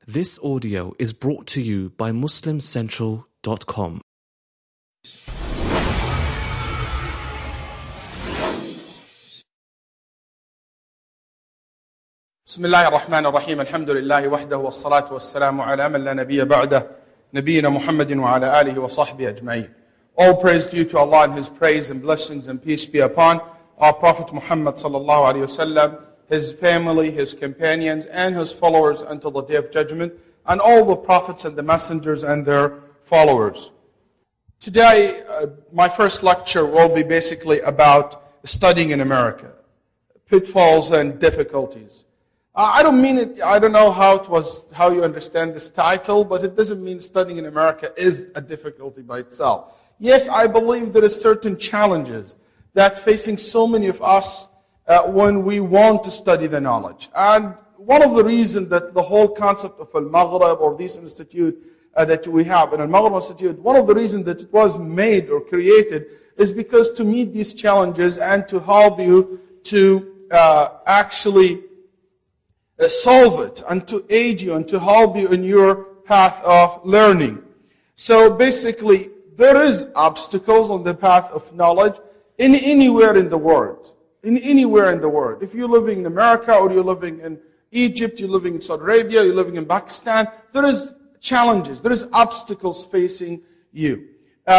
This audio is brought to you by MuslimCentral.com. بسم الله الرحمن الرحيم الحمد لله وحده والصلاة والسلام على من لا نبي بعده نبينا محمد وعلى آله وصحبه أجمعين. All praise due to Allah and His praise and blessings and peace be upon our Prophet Muhammad sallallahu alaihi wasallam, his family, his companions, and his followers until the day of judgment, and all the prophets and the messengers and their followers. Today, my first lecture will be basically about studying in America, pitfalls and difficulties. I don't mean it, I don't know how you understand this title, but it doesn't mean studying in America is a difficulty by itself. Yes, I believe there are certain challenges that facing so many of us when we want to study the knowledge. And one of the reasons that the whole concept of Al-Maghrib or this institute that we have, in Al-Maghrib Institute, one of the reasons that it was made or created is because to meet these challenges and to help you to actually solve it and to aid you and to help you in your path of learning. So basically, there is obstacles on the path of knowledge in anywhere in the world. In anywhere in the world. If you're living in America or you're living in Egypt, you're living in Saudi Arabia, you're living in Pakistan, there is challenges, there is obstacles facing you.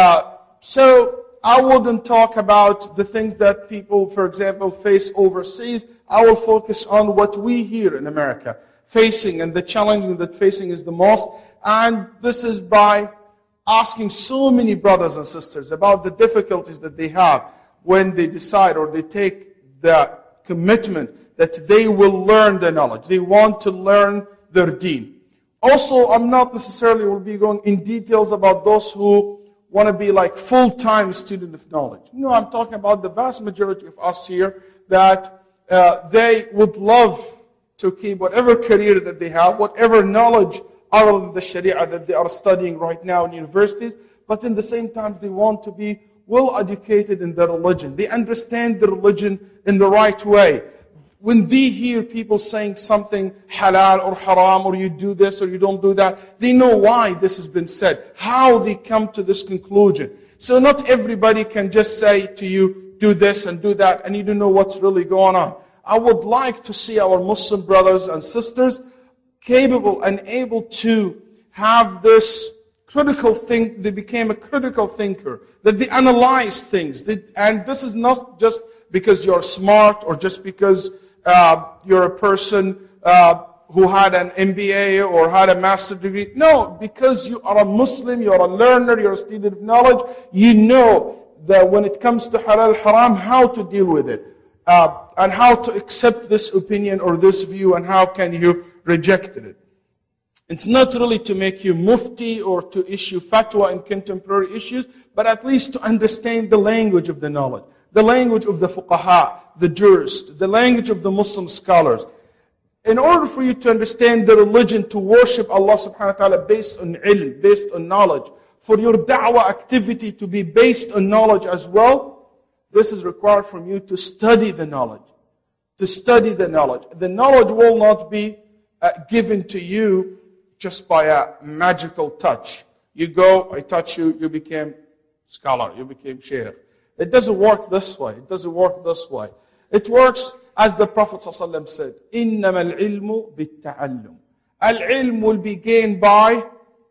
So I wouldn't talk about the things that people, for example, face overseas. I will focus on what we here in America facing, and the challenge that facing is the most. And this is by asking so many brothers and sisters about the difficulties that they have when they decide or they take the commitment that they will learn the knowledge. They want to learn their deen. Also, I'm not necessarily will be going in details about those who want to be like full-time student of knowledge. No, I'm talking about the vast majority of us here that they would love to keep whatever career that they have, whatever knowledge other than the Sharia that they are studying right now in universities, but in the same time they want to be well educated in their religion. They understand the religion in the right way. When they hear people saying something halal or haram, or you do this or you don't do that, they know why this has been said, how they come to this conclusion. So not everybody can just say to you, do this and do that, and you don't know what's really going on. I would like to see our Muslim brothers and sisters capable and able to have this critical think. They became a critical thinker, that they analyze things. And this is not just because you're smart or just because you're a person who had an MBA or had a master's degree. No, because you are a Muslim, you're a learner, you're a student of knowledge, you know that when it comes to halal, haram, how to deal with it. And how to accept this opinion or this view, and how can you reject it. It's not really to make you mufti or to issue fatwa in contemporary issues, but at least to understand the language of the knowledge, the language of the fuqaha, the jurists, the language of the Muslim scholars. In order for you to understand the religion, to worship Allah subhanahu wa ta'ala based on ilm, based on knowledge, for your da'wah activity to be based on knowledge as well, this is required from you to study the knowledge. To study the knowledge. The knowledge will not be given to you just by a magical touch. You go, I touch you, you became scholar, you became shaykh. It doesn't work this way. It doesn't work this way. It works as the Prophet ﷺ said, إِنَّمَا الْعِلْمُ بِالتَّعَلُّمِ. Al-ilm will be gained by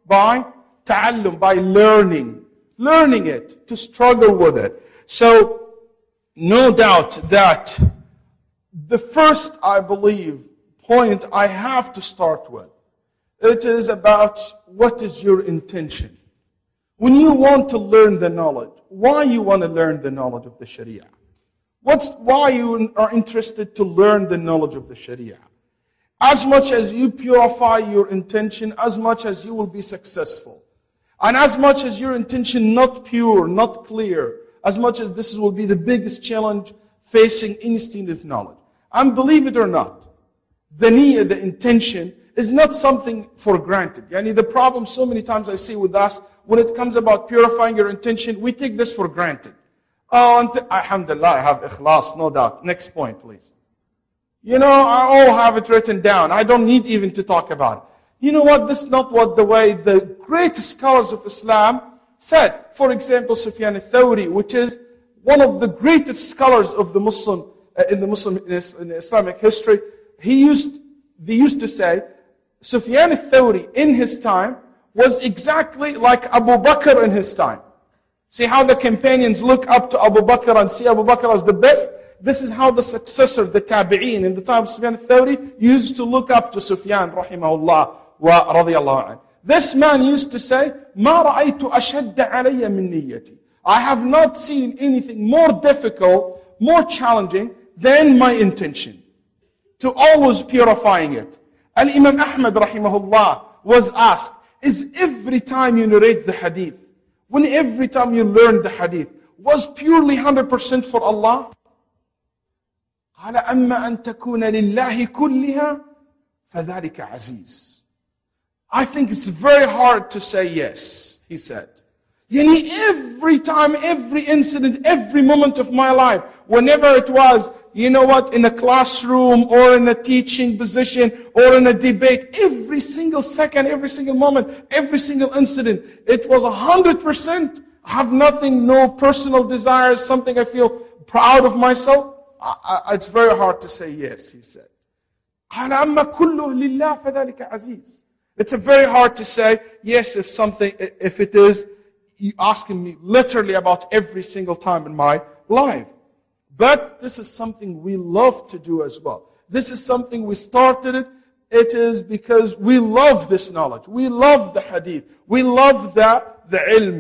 ta'allum, by learning. Learning it, to struggle with it. So, no doubt that the first, I believe, point I have to start with, it is about what is your intention. When you want to learn the knowledge, why you want to learn the knowledge of the Sharia? Why you are interested to learn the knowledge of the Sharia? As much as you purify your intention, as much as you will be successful. And as much as your intention not pure, not clear, as much as this will be the biggest challenge facing any student of knowledge. And believe it or not, the niyyah, the intention, is not something for granted. The problem so many times I see with us, when it comes about purifying your intention, we take this for granted. Oh, alhamdulillah, I have ikhlas, no doubt. Next point, please. I all have it written down. I don't need even to talk about it. You know what? This is not what the way the greatest scholars of Islam said. For example, Sufyan al-Thawri, which is one of the greatest scholars of the Muslim in Islamic history, they used to say, Sufyan al-Thawri in his time was exactly like Abu Bakr in his time. See how the companions look up to Abu Bakr and see Abu Bakr as the best? This is how the successor, the Tabi'een, in the time of Sufyan al-Thawri, used to look up to Sufyan, rahimahullah, wa radiyallahu anhu. This man used to say, مَا رَأَيْتُ أَشَدَّ عَلَيَّ مِن نِيَّتِي. I have not seen anything more difficult, more challenging than my intention. To always purifying it. And Imam Ahmad, rahimahullah, was asked, is every time you narrate the hadith, when every time you learn the hadith, was purely 100% for Allah? قال أما أن تكون لله كلها فذلك عزيز. I think it's very hard to say yes, he said. Every time, every incident, every moment of my life, whenever it was, in a classroom or in a teaching position or in a debate, every single second, every single moment, every single incident, it was 100%. I have nothing, no personal desires, something I feel proud of myself. It's very hard to say yes, he said. قال أما كله لله فذلك عزيز. It's very hard to say yes if it is you asking me literally about every single time in my life. But this is something we love to do as well. This is something we started it. It is because we love this knowledge. We love the hadith. We love the ilm.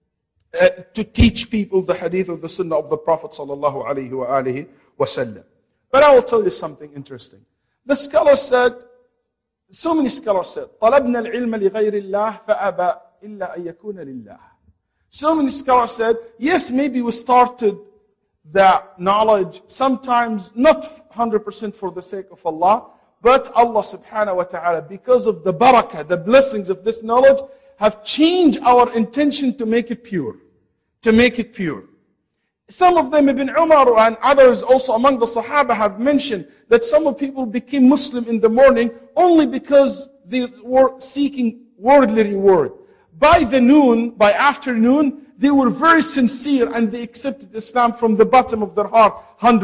To teach people the hadith of the sunnah of the Prophet sallallahu alaihi wasallam. But I will tell you something interesting. The scholar said, so many scholars said, طلبنا العلم لغير الله فأبى إلا أن يكون لله. So many scholars said, yes, maybe we started the knowledge sometimes not 100% for the sake of Allah, but Allah subhanahu wa ta'ala, because of the barakah, the blessings of this knowledge, have changed our intention to make it pure. To make it pure. Some of them, Ibn Umar and others also among the Sahaba, have mentioned that some people became Muslim in the morning only because they were seeking worldly reward. By afternoon, they were very sincere and they accepted Islam from the bottom of their heart,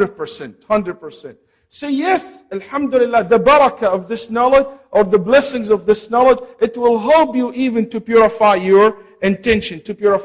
100%. So yes, alhamdulillah, the barakah of this knowledge, or the blessings of this knowledge, it will help you even to purify your intention,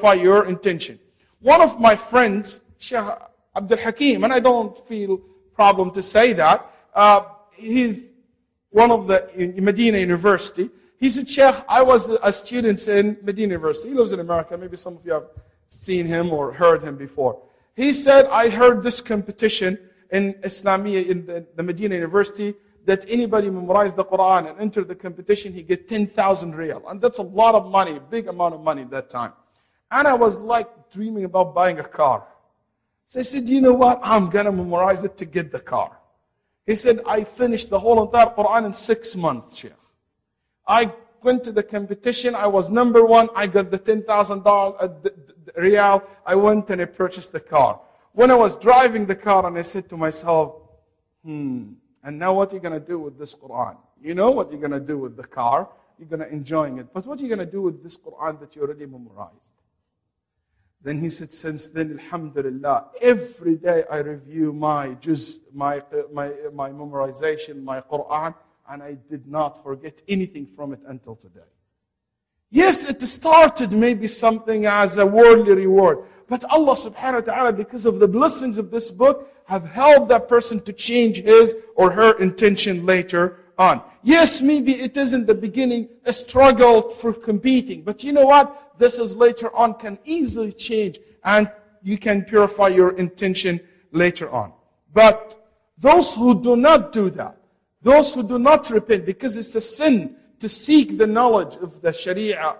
One of my friends, Sheikh Abdul Hakim, and I don't feel problem to say that, he's one of the in Medina University. He said, Sheikh, I was a student in Medina University. He lives in America. Maybe some of you have seen him or heard him before. He said, I heard this competition in Islamiyah in the Medina University, that anybody memorize the Quran and enter the competition, he get 10,000 riyal. And that's a lot of money, a big amount of money at that time. And I was like dreaming about buying a car. So I said, you know what? I'm going to memorize it to get the car. He said, I finished the whole entire Quran in 6 months, Sheikh. I went to the competition. I was number one. I got the $10,000 riyal. I went and I purchased the car. When I was driving the car and I said to myself, and now what are you going to do with this Quran? You know what you're going to do with the car. You're going to enjoy it. But what are you going to do with this Quran that you already memorized? Then he said, since then, alhamdulillah, every day I review my memorization, my Quran, and I did not forget anything from it until today. Yes, it started maybe something as a worldly reward. But Allah subhanahu wa ta'ala, because of the blessings of this book, have helped that person to change his or her intention later on. Yes, maybe it is in the beginning a struggle for competing. But you know what? This is later on can easily change. And you can purify your intention later on. But those who do not do that, those who do not repent, because it's a sin to seek the knowledge of the Sharia,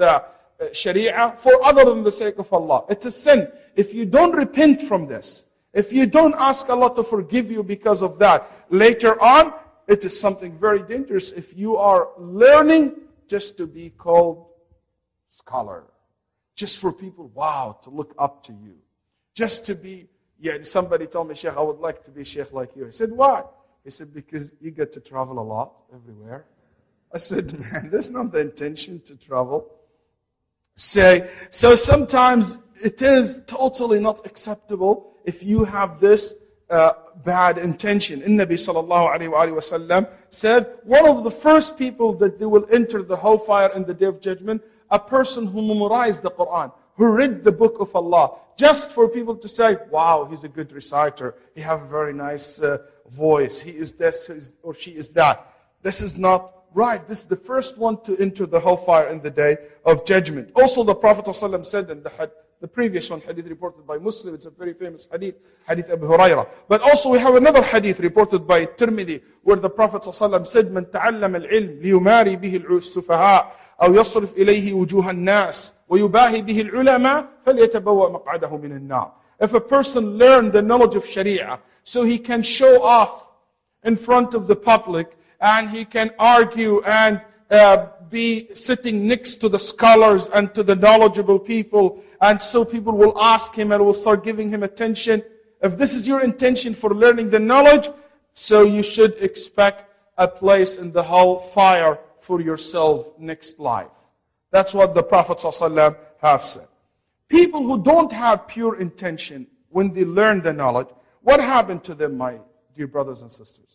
for other than the sake of Allah. It's a sin. If you don't repent from this, if you don't ask Allah to forgive you because of that, later on, it is something very dangerous if you are learning just to be called scholar. Just for people, wow, to look up to you. Just to be, somebody told me, Sheikh, I would like to be Sheikh like you. I said, why? He said, because you get to travel a lot, everywhere. I said, man, that's not the intention to travel. So sometimes it is totally not acceptable if you have this bad intention. Nabi sallallahu alayhi wa sallam said, one of the first people that they will enter the hellfire in the Day of Judgment, a person who memorized the Quran, who read the book of Allah, just for people to say, wow, he's a good reciter, he has a very nice voice, he is this or she is that. This is not right. This is the first one to enter the hellfire in the Day of Judgment. Also the Prophet ﷺ said in the previous one, hadith reported by Muslim, it's a very famous hadith, hadith Abu Hurairah. But also we have another hadith reported by Tirmidhi, where the Prophet ﷺ said, من تعلم العلم ليماري به السفهاء أو يصرف إليه وجوه الناس ويباهي به العلماء فليتبوأ مقعده من النار. If a person learned the knowledge of Sharia, so he can show off in front of the public, and he can argue and be sitting next to the scholars and to the knowledgeable people, and so people will ask him and will start giving him attention. If this is your intention for learning the knowledge, so you should expect a place in the hellfire for yourself next life. That's what the Prophet ﷺ have said. People who don't have pure intention when they learn the knowledge, what happened to them, my dear brothers and sisters?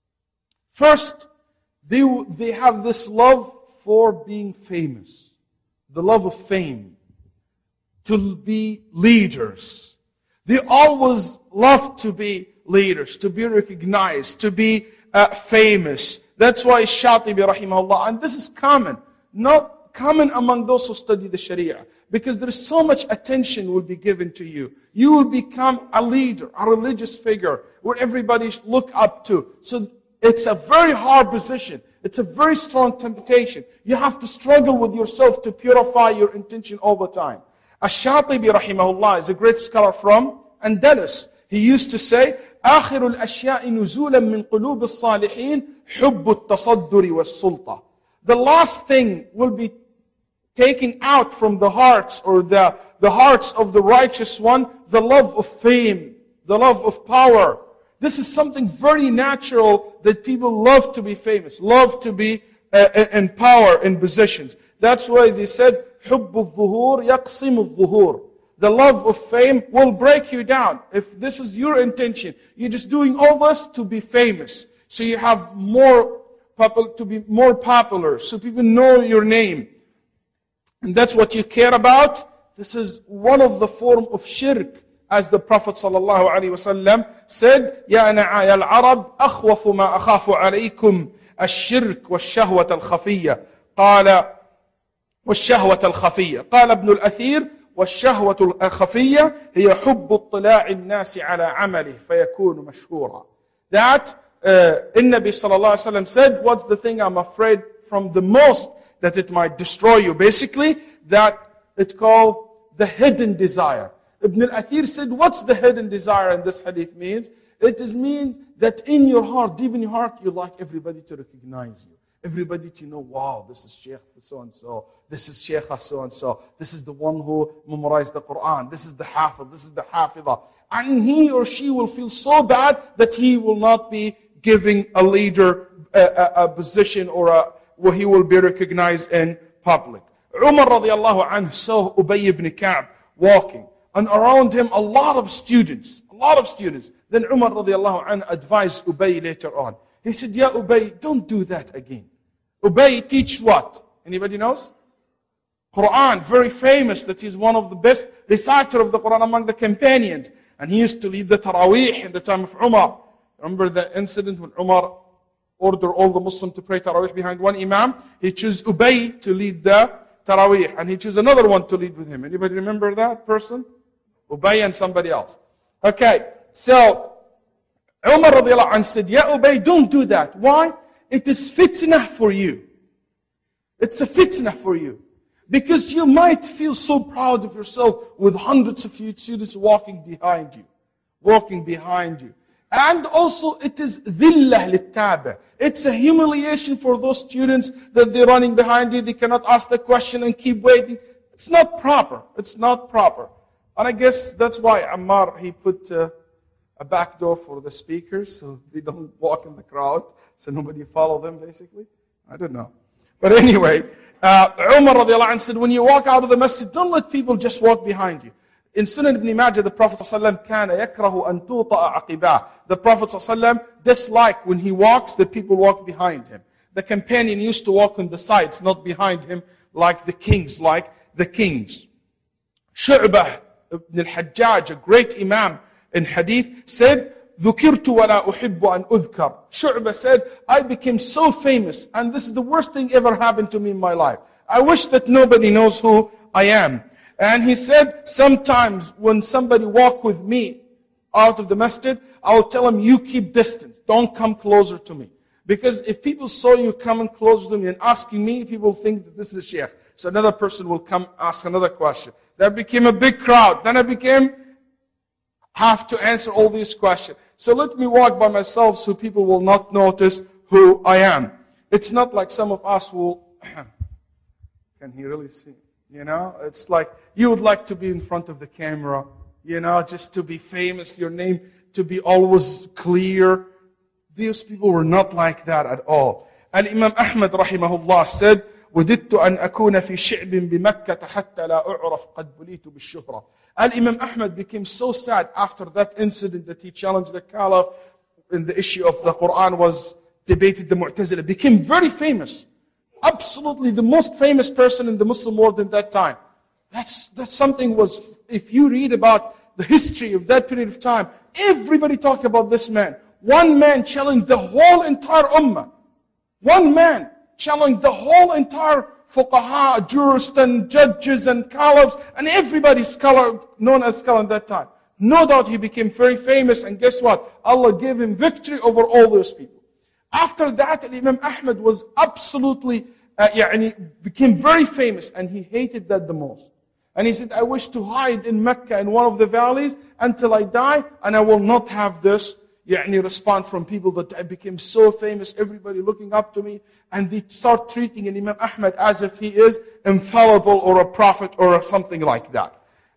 First, they have this love for being famous, the love of fame, to be leaders. They always love to be leaders, to be recognized, to be famous. That's why Shatibi rahimahullah, and this is common, not common among those who study the Sharia, because there is so much attention will be given to you. You will become a leader, a religious figure, where everybody look up to. So it's a very hard position. It's a very strong temptation. You have to struggle with yourself to purify your intention all the time. Ash-Shatibi rahimahullah is a great scholar from Andalus. He used to say, آخر الأشياء نزولا من قلوب الصالحين حب التصدر والسلطة. The last thing will be taking out from the hearts or the hearts of the righteous one, the love of fame, the love of power. This is something very natural that people love to be famous, love to be in power, in positions. That's why they said, حب الظهور يقسم الظهور. The love of fame will break you down. If this is your intention, you're just doing all this to be famous. So you have to be more popular, so people know your name. And that's what you care about. This is one of the form of shirk. As the Prophet ﷺ said, يَا نَعَايَ الْعَرَبِ أَخْوَفُ مَا أَخَافُ عَلَيْكُمْ الشِّرْكُ وَالشَّهْوَةَ الْخَفِيَّةَ قال والشهوة الخفية. قال ابن الأثير والشهوة الخفية هي حب اطلاع الناس على عمله فيكون مشهورا. That Nabi sallallahu alaihi wasallam said, what's the thing I'm afraid from the most that it might destroy you? Basically, that it's called the hidden desire. Ibn al-Athir said, what's the hidden desire in this hadith means? It is means that in your heart, deep in your heart, you like everybody to recognize you. Everybody to know, wow, this is Sheikh so-and-so. This is Sheikha so-and-so. This is the one who memorized the Quran. This is the Hafiz. This is the Hafidah. And he or she will feel so bad that he will not be giving a leader a position or where he will be recognized in public. Umar radiallahu anhu saw Ubay ibn Ka'b walking. And around him a lot of students. Then Umar radiallahu anhu advised Ubay later on. He said, Ya Ubay, don't do that again. Ubay teach what? Anybody knows? Quran, very famous that he's one of the best reciter of the Quran among the companions. And he used to lead the Taraweeh in the time of Umar. Remember the incident when Umar ordered all the Muslims to pray Taraweeh behind one Imam? He chose Ubay to lead the Taraweeh. And he chose another one to lead with him. Anybody remember that person? Ubay and somebody else. Okay, so Umar radiallahu anhu said, Ya Ubay, don't do that. Why? It is fitnah for you. It's a fitnah for you. Because you might feel so proud of yourself with hundreds of students walking behind you. And also it is dhillah littaba. It's a humiliation for those students that they're running behind you. They cannot ask the question and keep waiting. It's not proper. And I guess that's why Ammar, he put a back door for the speakers so they don't walk in the crowd, so nobody follow them basically. I don't know. But anyway, Umar radiallahu anhu said, when you walk out of the masjid, don't let people just walk behind you. In Sunan ibn Majah, the Prophet ﷺ كان يكره أن توطأ عقباه. The Prophet ﷺ disliked when he walks that people walk behind him. The companion used to walk on the sides, not behind him, like the kings. Shu'bah ibn al-Hajjaj, a great imam in hadith, said, ذُكِرْتُ وَلَا أُحِبُّ أَنْ أُذْكَرْ. Shu'bah said, I became so famous, and this is the worst thing ever happened to me in my life. I wish that nobody knows who I am. And he said, sometimes when somebody walk with me out of the masjid, I will tell him, you keep distance. Don't come closer to me. Because if people saw you coming closer to me and asking me, people think that this is a sheikh. So another person will come ask another question. That became a big crowd. Then I have to answer all these questions. So let me walk by myself so people will not notice who I am. It's not like some of us will, can he really see? It's like you would like to be in front of the camera, just to be famous, your name to be always clear. These people were not like that at all. Al-Imam Ahmad rahimahullah said, وَدِدْتُ أَنْ أَكُونَ فِي شِعْبٍ بِمَكَّةَ حَتَّى لَا أُعْرَفْ قَدْ بُلِيتُ بِالشُّهْرَةِ. Al-Imam Ahmad became so sad after that incident that he challenged the Caliph in the issue of the Quran was debated, the Mu'tazila. Became very famous. Absolutely the most famous person in the Muslim world in that time. That's something was, if you read about the history of that period of time, everybody talked about this man. One man challenged the whole entire ummah. One man challenged the whole entire fuqaha, jurists and judges and caliphs and everybody known as scholar at that time. No doubt he became very famous, and guess what? Allah gave him victory over all those people. After that, Imam Ahmad was absolutely, became very famous, and he hated that the most. And he said, I wish to hide in Mecca in one of the valleys until I die, and I will not have this response from people that I became so famous, everybody looking up to me, and they start treating Imam Ahmad as if he is infallible or a prophet or something like that.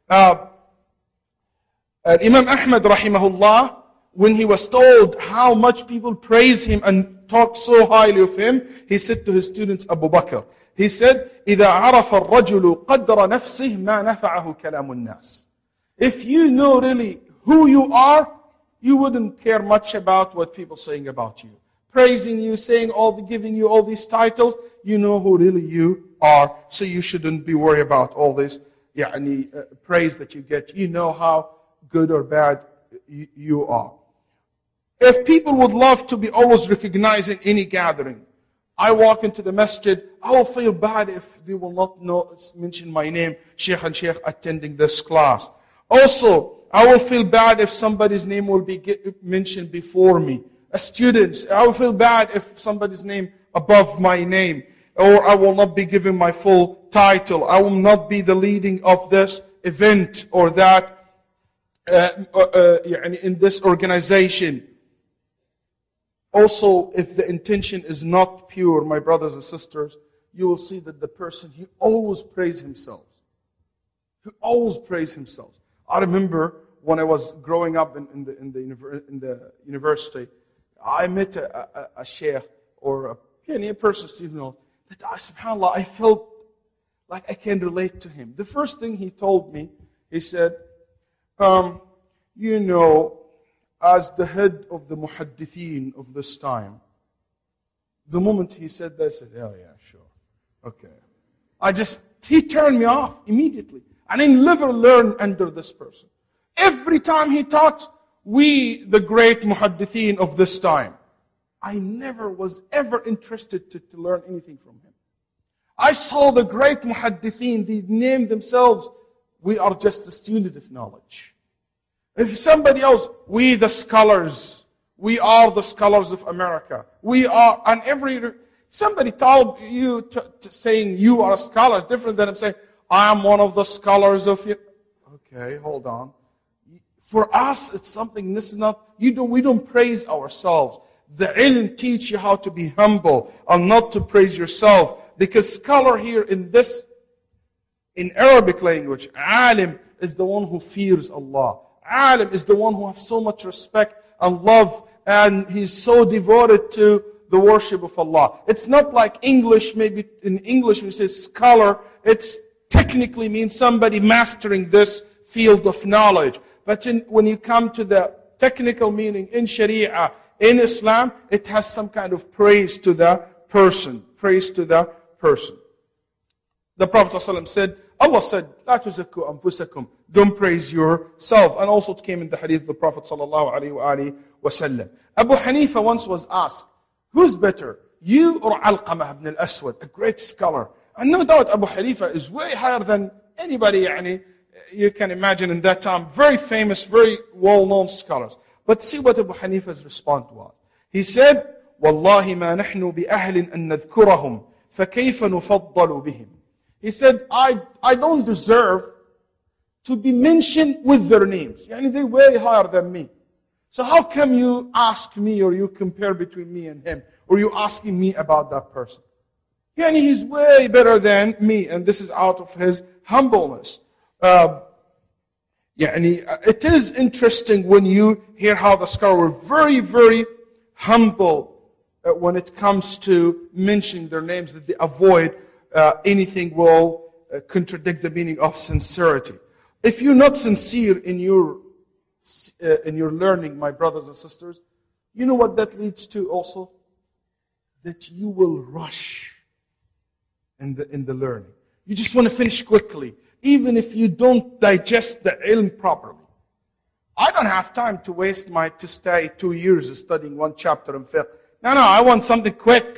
Imam Ahmad rahimahullah, when he was told how much people praise him and talk so highly of him, he said to his students, Abu Bakr, he said, إِذَا عَرَفَ الرَّجُلُ قَدْرَ نَفْسِهِ مَا نَفَعَهُ كَلَامُ النَّاسِ. If you know really who you are, you wouldn't care much about what people are saying about you. Praising you, giving you all these titles, you know who really you are, so you shouldn't be worried about all this praise that you get. You know how good or bad you are. If people would love to be always recognized in any gathering, I walk into the masjid, I will feel bad if they will not mention my name, Sheikh and Sheikh attending this class. Also, I will feel bad if somebody's name will be mentioned before me. As students, I will feel bad if somebody's name above my name, or I will not be given my full title. I will not be the leading of this event or that in this organization. Also, if the intention is not pure, my brothers and sisters, you will see that the person, he always praise himself. He always praise himself. I remember when I was growing up in the university, I met a sheikh or a person, student, that subhanAllah, I felt like I can relate to him. The first thing he told me, he said, as the head of the muhaddithin of this time, the moment he said that, I said, oh yeah, sure, okay. He turned me off immediately. And I never learned under this person. Every time he talked, the great muhaddithin of this time, I never was ever interested to learn anything from him. I saw the great muhaddithin, they named themselves, we are just a student of knowledge. If somebody else, we the scholars, we are the scholars of America. We are, and somebody told you to saying you are a scholar is different than I'm saying, I am one of the scholars of you. Okay, hold on. For us, it's something, this is not, we don't praise ourselves. The ilm teach you how to be humble and not to praise yourself. Because scholar here in Arabic language, alim is the one who fears Allah. Alim is the one who has so much respect and love, and he's so devoted to the worship of Allah. It's not like English, maybe in English we say scholar, it's technically means somebody mastering this field of knowledge. But when you come to the technical meaning in Sharia, in Islam, it has some kind of praise to the person. Praise to the person. The Prophet ﷺ said, Allah said, لا تزكوا أنفسكم, don't praise yourself. And also it came in the hadith of the Prophet ﷺ. Abu Hanifa once was asked, who's better, you or Alqamah ibn al-Aswad, a great scholar? And no doubt Abu Hanifa is way higher than anybody, you can imagine in that time, very famous, very well-known scholars. But see what Abu Hanifa's response was. He said, وَاللَّهِ مَا نَحْنُ بِأَهْلٍ أَن نَذْكُرَهُمْ فَكَيْفَ نُفَضَّلُ بِهِمْ. He said, I don't deserve to be mentioned with their names. They're way higher than me. So how come you ask me, or you compare between me and him, or you asking me about that person? He's way better than me, and this is out of his humbleness. It is interesting when you hear how the scholars were very, very humble when it comes to mentioning their names, that they avoid anything will contradict the meaning of sincerity. If you're not sincere in your learning, my brothers and sisters, you know what that leads to also? That you will rush in the learning. You just want to finish quickly, even if you don't digest the ilm properly. I don't have time to stay 2 years studying one chapter in fiqh. No, I want something quick,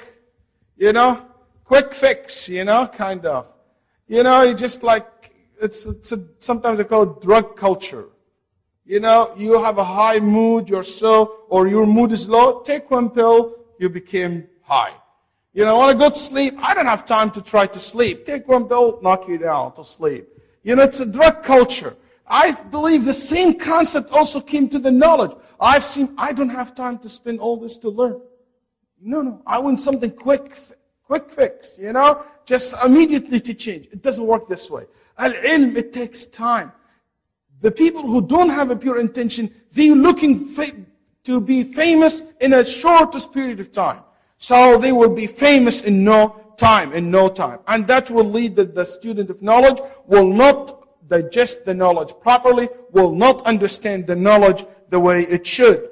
quick fix, kind of. You just like, sometimes they call it drug culture. You have a high mood, or your mood is low, take one pill, you became high. Want to go to sleep? I don't have time to try to sleep. Take one pill, knock you down to sleep. It's a drug culture. I believe the same concept also came to the knowledge. I don't have time to spend all this to learn. No, I want something quick fix, just immediately to change. It doesn't work this way. Al-ilm, it takes time. The people who don't have a pure intention, they're looking to be famous in a shortest period of time. So they will be famous in no time. And that will lead that the student of knowledge will not digest the knowledge properly, will not understand the knowledge the way it should.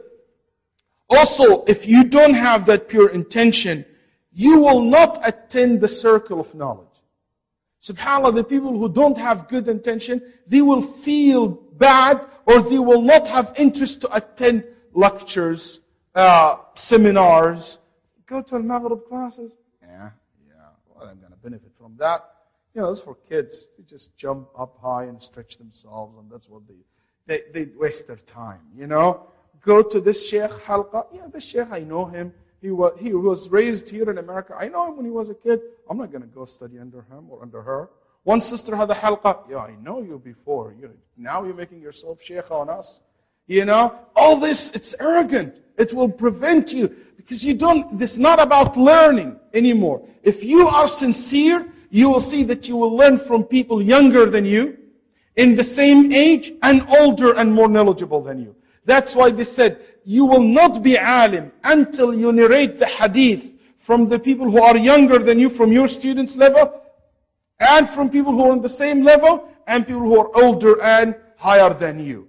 Also, if you don't have that pure intention, you will not attend the circle of knowledge. SubhanAllah, the people who don't have good intention, they will feel bad, or they will not have interest to attend lectures, seminars. Go to Al-Maghrib classes. Yeah. What I'm going to benefit from that? It's for kids. They just jump up high and stretch themselves, and that's what they waste their time. Go to this Sheikh Halqa. Yeah, this Sheikh, I know him. He was raised here in America. I know him when he was a kid. I'm not going to go study under him or under her. One sister had a halqa. Yeah, I know you before. Now you're making yourself sheikh on us. All this, it's arrogant. It will prevent you. Because this is not about learning anymore. If you are sincere, you will see that you will learn from people younger than you, in the same age, and older and more knowledgeable than you. That's why they said, you will not be alim until you narrate the hadith from the people who are younger than you, from your students' level, and from people who are on the same level, and people who are older and higher than you.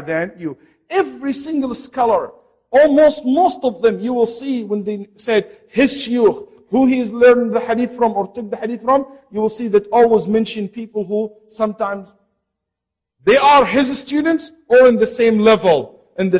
Every single scholar, almost most of them, you will see when they said his shuyukh, who he is learning the hadith from or took the hadith from, you will see that always mention people who sometimes they are his students or in the same level.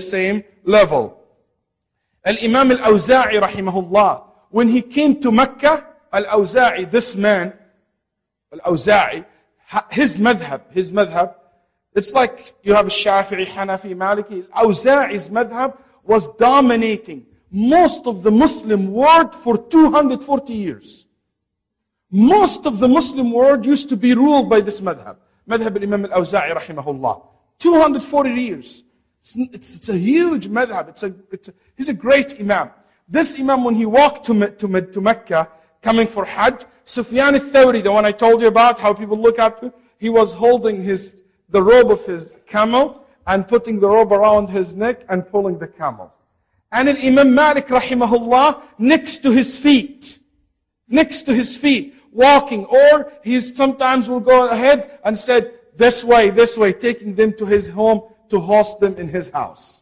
Al-Imam Al-Awza'i rahimahullah, when he came to Mecca, Al-Awza'i, this man, Al-Awza'i, his madhab, it's like you have Shafi'i, Hanafi, Maliki. Al-Awza'i's madhab was dominating most of the Muslim world for 240 years. Most of the Muslim world used to be ruled by this madhab. Madhab al-Imam Al-Awza'i rahimahullah. 240 years. It's a huge madhab. He's a great imam. This imam, when he walked to Mecca, coming for Hajj, Sufyan al-Thawri, the one I told you about, how people look up to, he was holding the robe of his camel and putting the robe around his neck and pulling the camel. And Imam Malik rahimahullah next to his feet. Next to his feet. Walking. Or he sometimes will go ahead and said, this way, taking them to his home to host them in his house.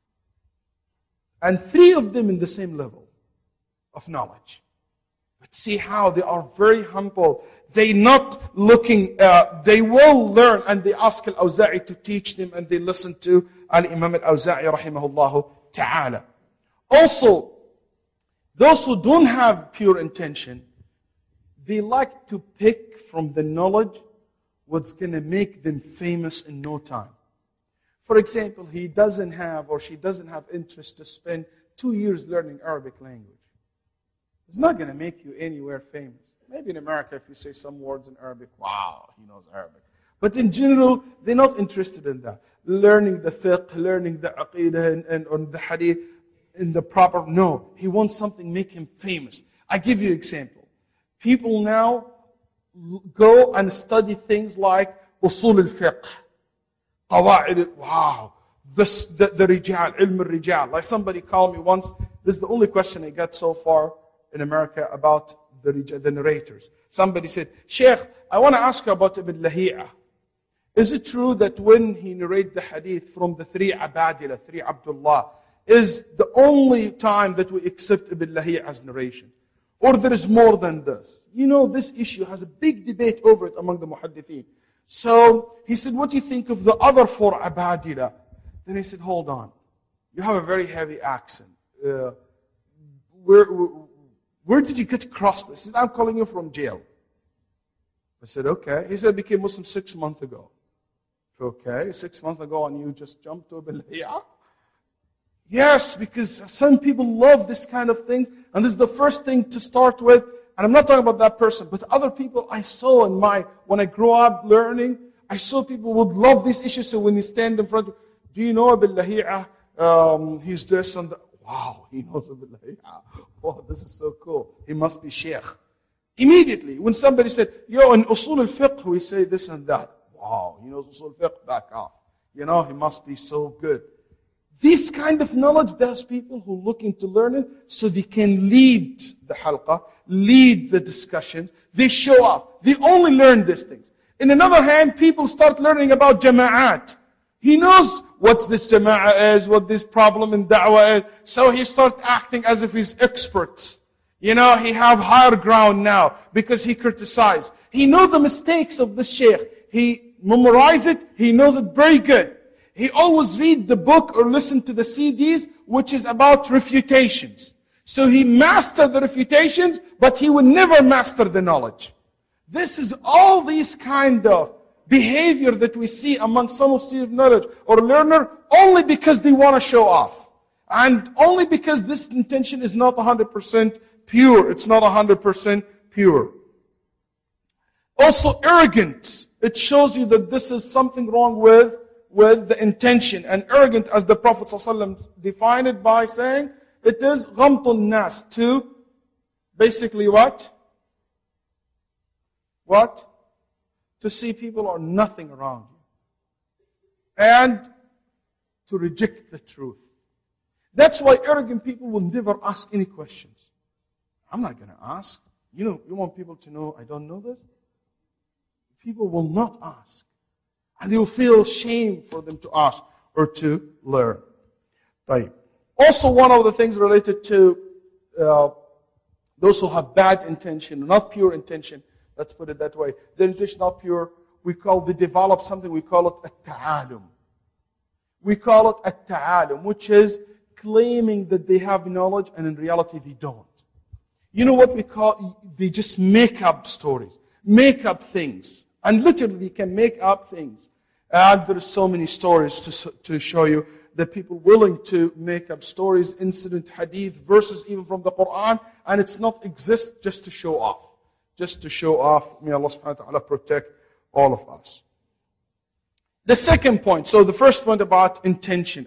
And 3 of them in the same level of knowledge. But see how they are very humble. They not looking, they will learn, and they ask Al-Awza'i to teach them, and they listen to Al-Imam Al-Awza'i rahimahullah ta'ala. Also, those who don't have pure intention, they like to pick from the knowledge what's going to make them famous in no time. For example, he doesn't have or she doesn't have interest to spend 2 years learning Arabic language. It's not going to make you anywhere famous. Maybe in America, if you say some words in Arabic, wow, he knows Arabic. But in general, they're not interested in that. Learning the fiqh, learning the aqidah and the hadith in the proper, no. He wants something make him famous. I give you an example. People now go and study things like usul al-fiqh. Qawa'id, wow. The rijal, ilm al-rijal. Like somebody called me once, this is the only question I got so far in America about the narrators. Somebody said, Sheikh, I want to ask you about Ibn Lahi'a. Is it true that when he narrated the hadith from the 3 Abadila, 3 Abdullah, is the only time that we accept Ibn Lahi'a's narration? Or there is more than this? You know, this issue has a big debate over it among the muhaddithin. So he said, what do you think of the other 4 Abadila? Then he said, hold on. You have a very heavy accent. Where did you get across this? He said, I'm calling you from jail. I said, okay. He said, I became Muslim 6 months ago. Okay, 6 months ago and you just jumped to Ibn Lahi'a? Yes, because some people love this kind of things. And this is the first thing to start with. And I'm not talking about that person, but other people I saw when I grew up learning, I saw people would love these issues. So when you stand in front of, do you know Ibn Lahi'a? He's this and that. Wow, he knows Ibn Lahi'a. Wow, this is so cool. He must be Sheikh. Immediately, when somebody said, yo, in Usul al-Fiqh, we say this and that. Wow, he knows Usul al-Fiqh, back off. You know, he must be so good. This kind of knowledge, there's people who are looking to learn it so they can lead the halqa, lead the discussions. They show off. They only learn these things. In another hand, people start learning about jama'at. He knows what this jama'ah is, what this problem in da'wah is. So he starts acting as if he's expert. You know, he have higher ground now because he criticized. He knows the mistakes of the sheikh. He memorized it. He knows it very good. He always read the book or listen to the CDs, which is about refutations. So he mastered the refutations, but he will never master the knowledge. This is all these kind of behavior that we see among some of students of knowledge or learner only because they want to show off. And only because this intention is not 100% pure. It's not 100% pure. Also arrogant. It shows you that this is something wrong with the intention. And arrogant, as the Prophet ﷺ defined it by saying, it is ghamtun nas, to basically what? What? To see people are nothing around you. And to reject the truth. That's why arrogant people will never ask any questions. I'm not going to ask. You want people to know I don't know this? People will not ask. And they will feel shame for them to ask or to learn. Right. Also, one of the things related to those who have bad intention, not pure intention, let's put it that way. The intention not pure, they develop something, we call it at-ta'alum. We call it at-ta'alum, which is claiming that they have knowledge and in reality they don't. You know what we call, they just make up stories, make up things. And literally they can make up things. And there are so many stories to show you that people willing to make up stories, incident, hadith, verses even from the Quran, and it's not exist just to show off. Just to show off. May Allah subhanahu wa ta'ala protect all of us. The second point, so the first point about intention.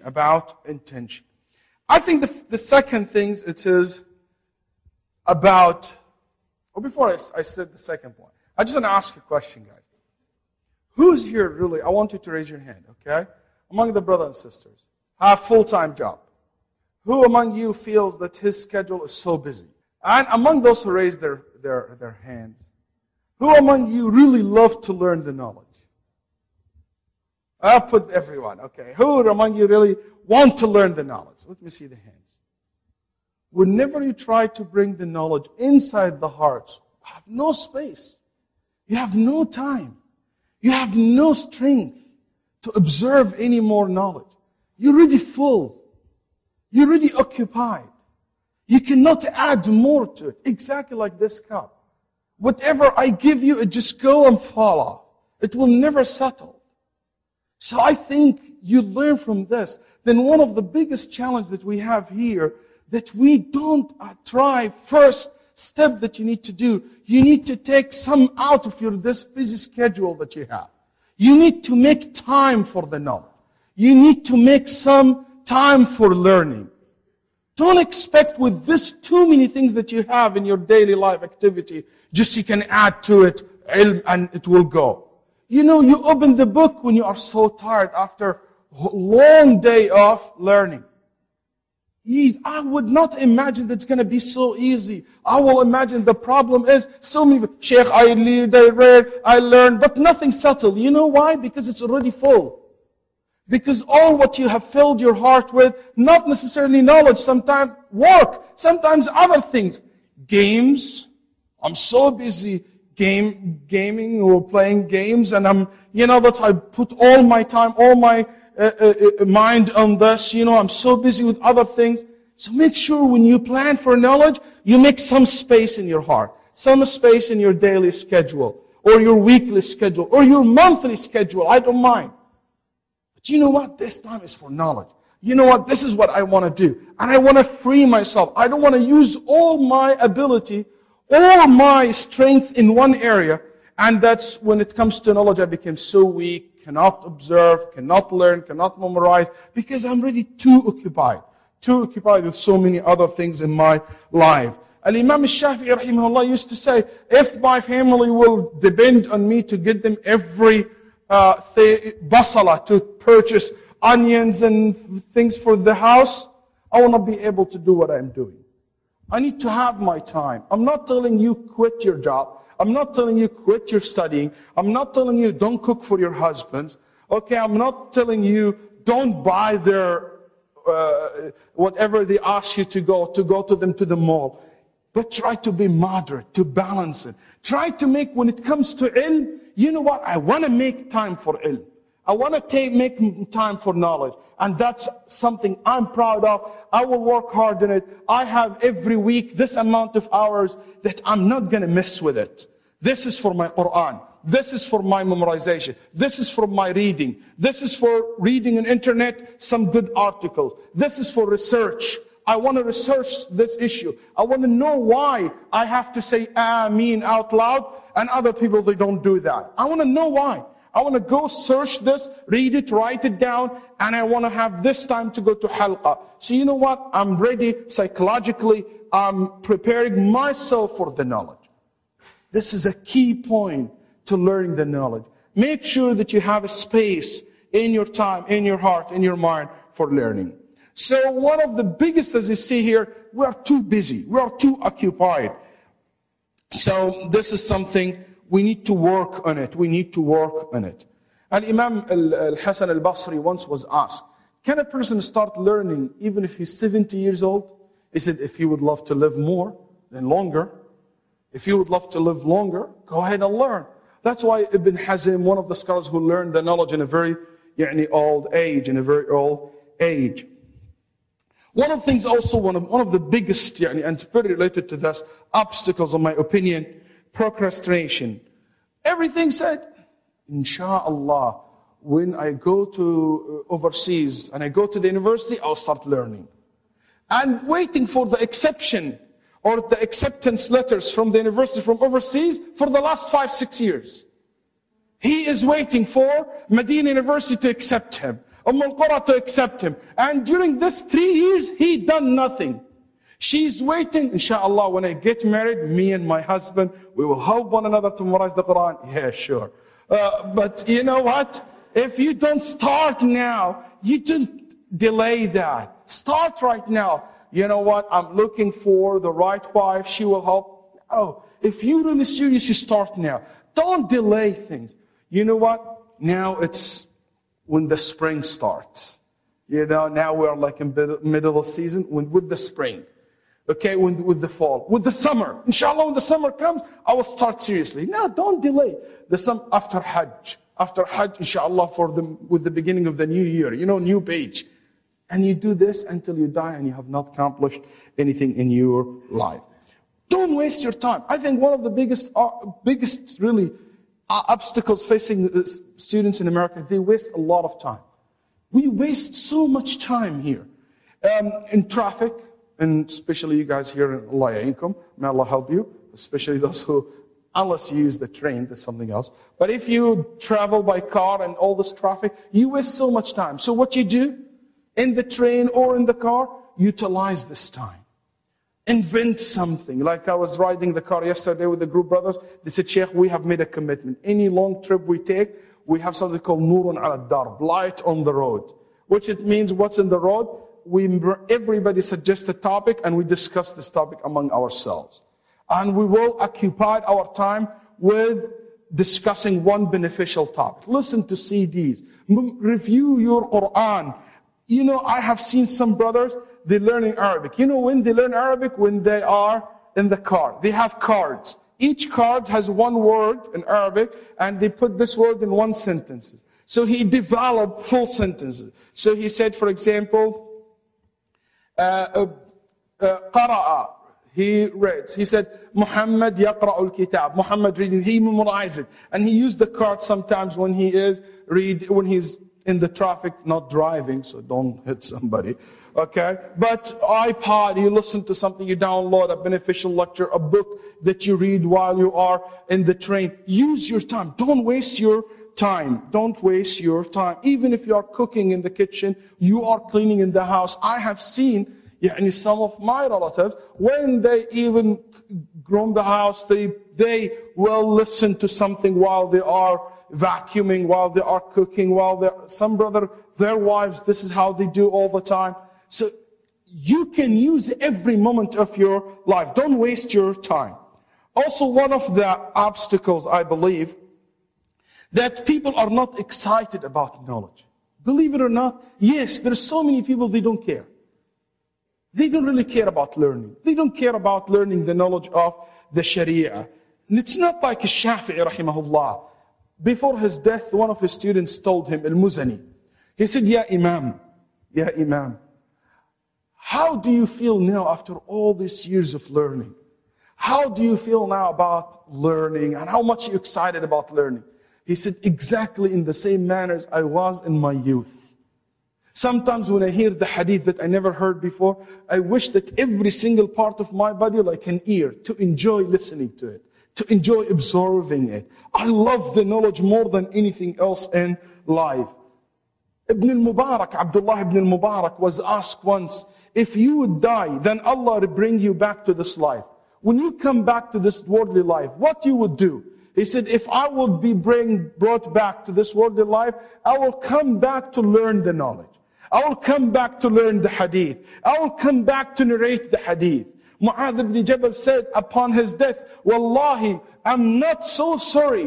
I think the second thing it is about, before I said the second point, I just want to ask you a question, guys. Who's here really, I want you to raise your hand, okay? Among the brothers and sisters, have full-time job. Who among you feels that his schedule is so busy? And among those who raised their hands, who among you really love to learn the knowledge? I'll put everyone, okay. Who among you really want to learn the knowledge? Let me see the hands. Whenever you try to bring the knowledge inside the hearts, you have no space. You have no time. You have no strength to observe any more knowledge. You're already full. You're already occupied. You cannot add more to it. Exactly like this cup. Whatever I give you, it just go and fall off. It will never settle. So I think you learn from this. Then one of the biggest challenges that we have here, that we don't try first step that you need to do. You need to take some out of this busy schedule that you have. You need to make time for the knowledge. You need to make some time for learning. Don't expect with this too many things that you have in your daily life activity, just you can add to it ilm and it will go. You know, you open the book when you are so tired after a long day of learning. I would not imagine that it's going to be so easy. I will imagine the problem is so many, Sheikh, I read, I learned, but nothing settled. You know why? Because it's already full. Because all what you have filled your heart with, not necessarily knowledge, sometimes work, sometimes other things. Games. I'm so busy gaming or playing games, and that I put all my time, all my mind on this. I'm so busy with other things. So make sure when you plan for knowledge, you make some space in your heart, some space in your daily schedule, or your weekly schedule, or your monthly schedule. I don't mind. But you know what? This time is for knowledge. You know what? This is what I want to do. And I want to free myself. I don't want to use all my ability, all my strength in one area. And that's when it comes to knowledge, I became so weak, cannot observe, cannot learn, cannot memorize, because I'm really too occupied with so many other things in my life. Al-Imam al-Shafi'i rahimahullah used to say, if my family will depend on me to get them every basala, to purchase onions and things for the house, I will not be able to do what I'm doing. I need to have my time. I'm not telling you quit your job. I'm not telling you quit your studying. I'm not telling you don't cook for your husbands. Okay, I'm not telling you don't buy their whatever they ask you to go to them to the mall. But try to be moderate, to balance it. Try to make, when it comes to ilm, you know what? I want to make time for ilm. I want to make time for knowledge. And that's something I'm proud of. I will work hard on it. I have every week this amount of hours that I'm not going to mess with it. This is for my Quran. This is for my memorization. This is for my reading. This is for reading on internet, some good articles. This is for research. I want to research this issue. I want to know why I have to say Ameen out loud and other people, they don't do that. I want to know why. I want to go search this, read it, write it down, and I want to have this time to go to halqa. So you know what? I'm ready psychologically. I'm preparing myself for the knowledge. This is a key point to learning the knowledge. Make sure that you have a space in your time, in your heart, in your mind for learning. So one of the biggest, as you see here, we are too busy. We are too occupied. So this is something we need to work on it. We need to work on it. And Imam al-Hasan al-Basri once was asked, can a person start learning even if he's 70 years old? He said, if you would love to live more than longer, if you would love to live longer, go ahead and learn. That's why Ibn Hazm, one of the scholars who learned the knowledge in a very old age, One of the things also, one of the biggest, and very related to this, obstacles, in my opinion, procrastination. Everything said, Insha'Allah, when I go to overseas and I go to the university, I'll start learning. And waiting for the exception or the acceptance letters from the university from overseas for the last 5-6 years. He is waiting for Medina University to accept him, al-Qura to accept him. And during this 3 years, he done nothing. She's waiting, inshallah, when I get married, me and my husband, we will help one another to memorize the Quran. Yeah, sure. But you know what? If you don't start now, you don't delay that. Start right now. You know what? I'm looking for the right wife. She will help. Oh, if you're really serious, you start now. Don't delay things. You know what? Now it's when the spring starts. You know, now we're like in middle of season with the spring. Okay, with the fall. With the summer. Inshallah, when the summer comes, I will start seriously. No, don't delay. The summer after Hajj. After Hajj, inshallah, with the beginning of the new year. You know, new page. And you do this until you die and you have not accomplished anything in your life. Don't waste your time. I think one of the biggest really obstacles facing students in America, they waste a lot of time. We waste so much time here. In traffic, and especially you guys here in Allah Ya'inkum, may Allah help you, especially those who, unless you use the train, there's something else. But if you travel by car and all this traffic, you waste so much time. So what you do, in the train or in the car, utilize this time. Invent something. Like I was riding the car yesterday with the group brothers. They said, Sheikh, we have made a commitment. Any long trip we take, we have something called Nurun ala darb, light on the road. Which it means what's in the road? Everybody suggests a topic and we discuss this topic among ourselves. And we will occupy our time with discussing one beneficial topic. Listen to CDs. Review your Quran. You know, I have seen some brothers, they're learning Arabic. You know when they learn Arabic? When they are in the car. They have cards. Each card has one word in Arabic, and they put this word in one sentence. So he developed full sentences. So he said, for example, قرأ, he reads. He said, Muhammad yaqra'u al-kitab. Muhammad reading, he memorized it. And he used the card sometimes when he's in the traffic, not driving, so don't hit somebody. Okay? But iPod, you listen to something, you download a beneficial lecture, a book that you read while you are in the train. Use your time. Don't waste your time. Don't waste your time. Even if you are cooking in the kitchen, you are cleaning in the house. I have seen some of my relatives, when they even groom the house, they will listen to something while they are vacuuming, while they are cooking, some brother, their wives, this is how they do all the time. So you can use every moment of your life. Don't waste your time. Also, one of the obstacles, I believe, that people are not excited about knowledge. Believe it or not, yes, there's so many people, they don't care. They don't really care about learning. They don't care about learning the knowledge of the Sharia. And it's not like Shafi'i, rahimahullah. Before his death, one of his students told him, Al-Muzani, he said, Ya Imam, how do you feel now after all these years of learning? How do you feel now about learning and how much you're excited about learning? He said, exactly in the same manner as I was in my youth. Sometimes when I hear the hadith that I never heard before, I wish that every single part of my body, like an ear, to enjoy listening to it, to enjoy absorbing it. I love the knowledge more than anything else in life. Ibn al-Mubarak, Abdullah ibn al-Mubarak was asked once, if you would die, then Allah will bring you back to this life. When you come back to this worldly life, what you would do? He said, if I would be brought back to this worldly life, I will come back to learn the knowledge. I will come back to learn the hadith. I will come back to narrate the hadith. Mu'adh ibn Jabal said upon his death, Wallahi, I'm not so sorry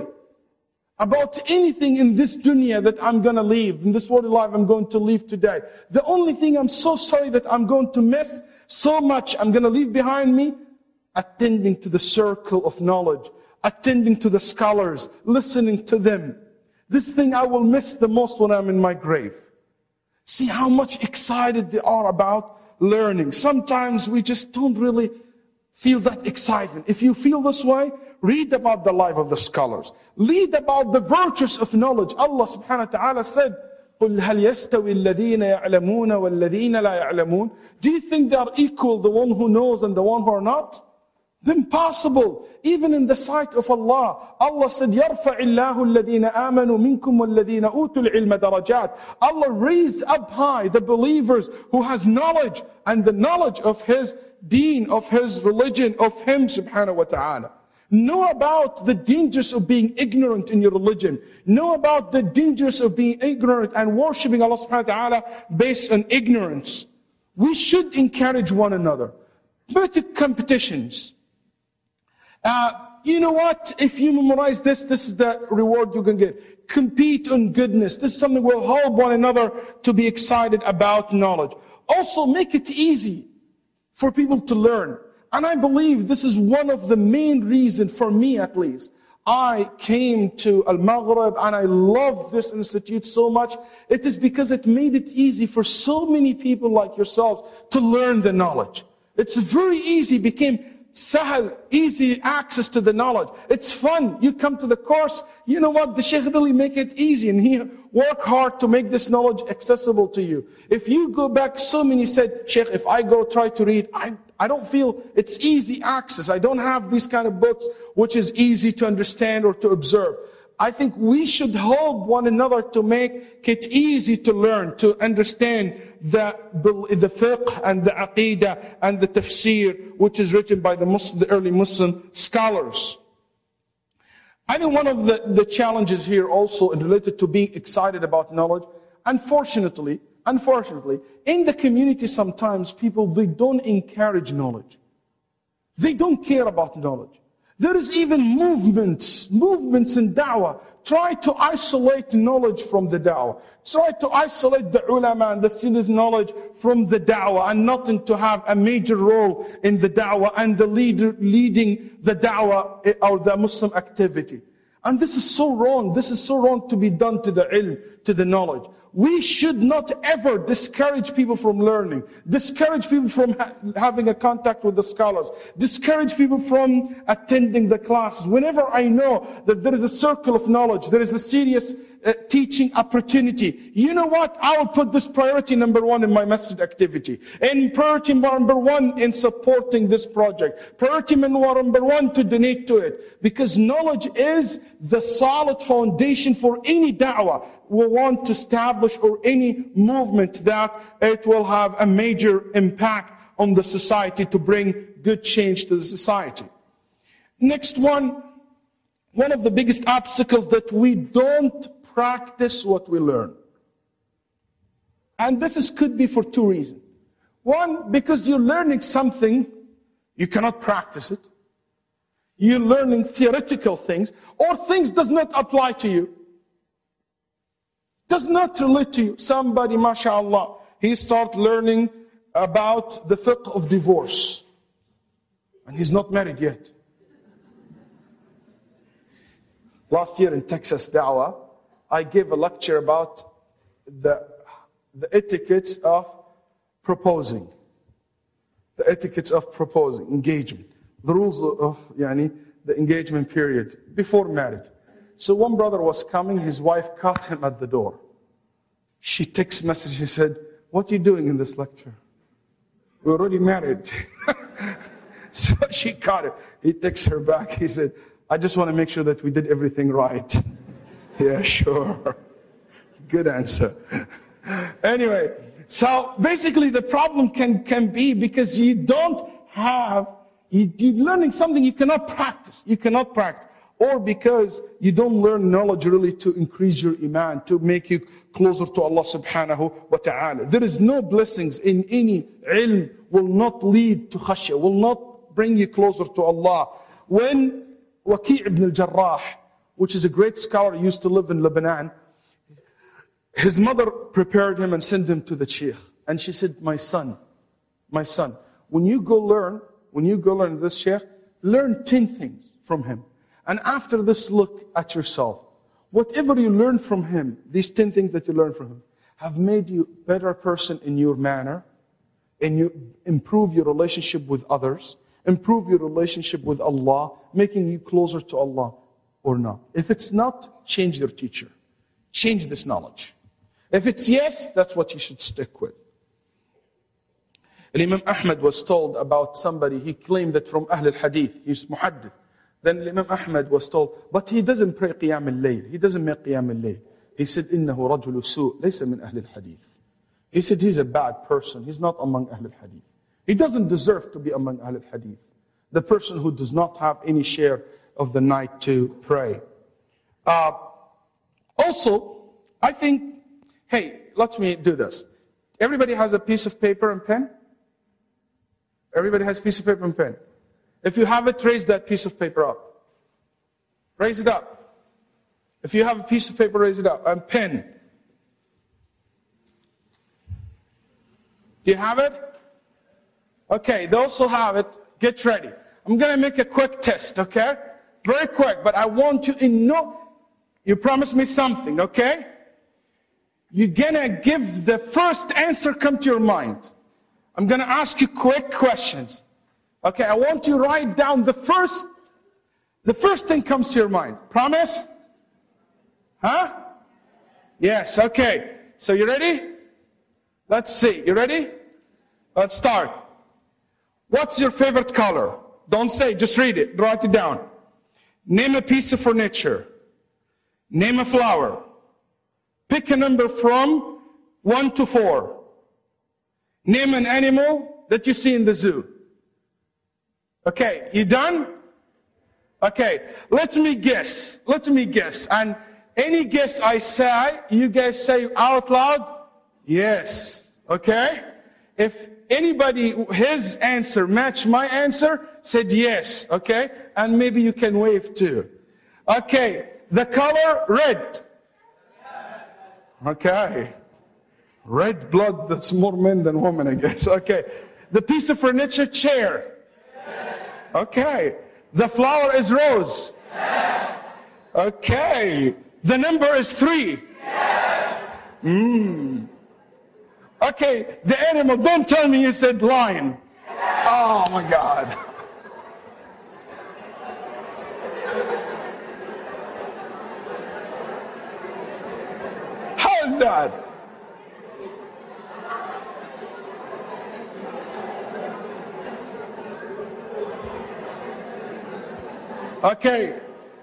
about anything in this dunya that I'm going to leave, in this worldly life I'm going to leave today. The only thing I'm so sorry that I'm going to miss so much, I'm going to leave behind me, attending to the circle of knowledge, attending to the scholars, listening to them. This thing I will miss the most when I'm in my grave. See how much excited they are about learning. Sometimes we just don't really feel that excitement. If you feel this way, read about the life of the scholars. Read about the virtues of knowledge. Allah subhanahu wa ta'ala said, قُلْ هَلْ يَسْتَوِي الَّذِينَ يَعْلَمُونَ وَالَّذِينَ لَا يَعْلَمُونَ. Do you think they are equal, the one who knows and the one who are not? Impossible. Even in the sight of Allah, Allah said, يَرْفَعِ اللَّهُ الَّذِينَ آمَنُوا مِنْكُمْ وَالَّذِينَ أُوتُوا الْعِلْمَ دَرَجَاتٍ. Allah raised up high the believers who has knowledge and the knowledge of His deen, of His religion, of Him subhanahu wa ta'ala. Know about the dangers of being ignorant in your religion. Know about the dangers of being ignorant and worshipping Allah subhanahu wa ta'ala based on ignorance. We should encourage one another. Put competitions. You know what? If you memorize this is the reward you can get. Compete on goodness. This is something will help one another to be excited about knowledge. Also, make it easy for people to learn. And I believe this is one of the main reasons, for me at least. I came to Al-Maghrib and I love this institute so much. It is because it made it easy for so many people like yourselves to learn the knowledge. It's very easy, became sahal, easy access to the knowledge. It's fun. You come to the course, you know what, the Shaykh really make it easy and he work hard to make this knowledge accessible to you. If you go back, so many said, Shaykh, if I go try to read, I don't feel it's easy access. I don't have these kind of books which is easy to understand or to observe. I think we should help one another to make it easy to learn, to understand the fiqh and the aqidah and the tafsir, which is written by the early Muslim scholars. I think one of the challenges here also related to being excited about knowledge, unfortunately, in the community sometimes people, they don't encourage knowledge. They don't care about knowledge. There is even movements in da'wah. Try to isolate knowledge from the da'wah. Try to isolate the ulama and the students' knowledge from the da'wah and nothing to have a major role in the da'wah and the leader leading the da'wah or the Muslim activity. And this is so wrong. This is so wrong to be done to the ilm, to the knowledge. We should not ever discourage people from learning, discourage people from having a contact with the scholars, discourage people from attending the classes. Whenever I know that there is a circle of knowledge, there is a serious teaching opportunity, you know what? I will put this priority number one in my masjid activity. And priority number one in supporting this project. Priority number one to donate to it. Because knowledge is the solid foundation for any da'wah we want to establish or any movement that it will have a major impact on the society to bring good change to the society. Next one of the biggest obstacles that we don't practice what we learn. And this could be for two reasons. One, because you're learning something, you cannot practice it. You're learning theoretical things, or things does not apply to you. Does not relate to you. Somebody, mashallah, he start learning about the fiqh of divorce. And he's not married yet. Last year in Texas Da'wah, I gave a lecture about the etiquettes of proposing. The etiquettes of proposing, engagement. The rules of the engagement period before marriage. So one brother was coming, his wife caught him at the door. She text message, she said, "What are you doing in this lecture? We're already married." So she caught it. He texts her back, he said, "I just want to make sure that we did everything right." Yeah, sure. Good answer. Anyway, so basically the problem can be because you don't have, you're learning something you cannot practice. You cannot practice. Or because you don't learn knowledge really to increase your iman, to make you closer to Allah subhanahu wa ta'ala. There is no blessings in any ilm will not lead to khashya, will not bring you closer to Allah. When Waqi' ibn al-Jarrah, which is a great scholar, used to live in Lebanon, his mother prepared him and sent him to the sheikh. And she said, my son, when you go learn this sheikh, learn 10 things from him. And after this, look at yourself. Whatever you learn from him, these 10 things that you learn from him, have made you a better person in your manner, and you improve your relationship with others, improve your relationship with Allah, making you closer to Allah or not. If it's not, change your teacher. Change this knowledge. If it's yes, that's what you should stick with. Imam Ahmad was told about somebody, he claimed that from Ahl al-Hadith, he's muhaddith. Then Imam Ahmad was told, but he doesn't pray Qiyam al-Layl. He doesn't make Qiyam al-Layl. He said, إِنَّهُ رَجُلُ سُوء لَيْسَ مِنْ أَهْلِ الْحَدِيثِ. He said, he's a bad person. He's not among Ahl al-Hadith. He doesn't deserve to be among Ahl al-Hadith. The person who does not have any share of the night to pray. Also, I think, hey, let me do this. Everybody has a piece of paper and pen? Everybody has a piece of paper and pen. If you have it, raise that piece of paper up. Raise it up. If you have a piece of paper, raise it up. And pen. Do you have it? Okay, those who have it, get ready. I'm going to make a quick test, okay? Very quick, but I want you to know, you promised me something, okay? You're going to give the first answer come to your mind. I'm going to ask you quick questions. Okay, I want you to write down the first thing comes to your mind. Promise? Huh? Yes, okay. So you ready? Let's see. You ready? Let's start. What's your favorite color? Don't say, just read it. Write it down. Name a piece of furniture. Name a flower. Pick a number from 1 to 4. Name an animal that you see in the zoo. Okay, you done? Okay, let me guess. And any guess I say, you guys say out loud, yes. Okay? If anybody, his answer matched my answer, said yes. Okay? And maybe you can wave too. Okay, the color red. Okay. Red blood, that's more men than women, I guess. Okay. The piece of furniture, chair. Okay. The flower is rose. Okay. The number is 3. Okay. The animal, don't tell me you said lion. Oh my God. How is that? Okay.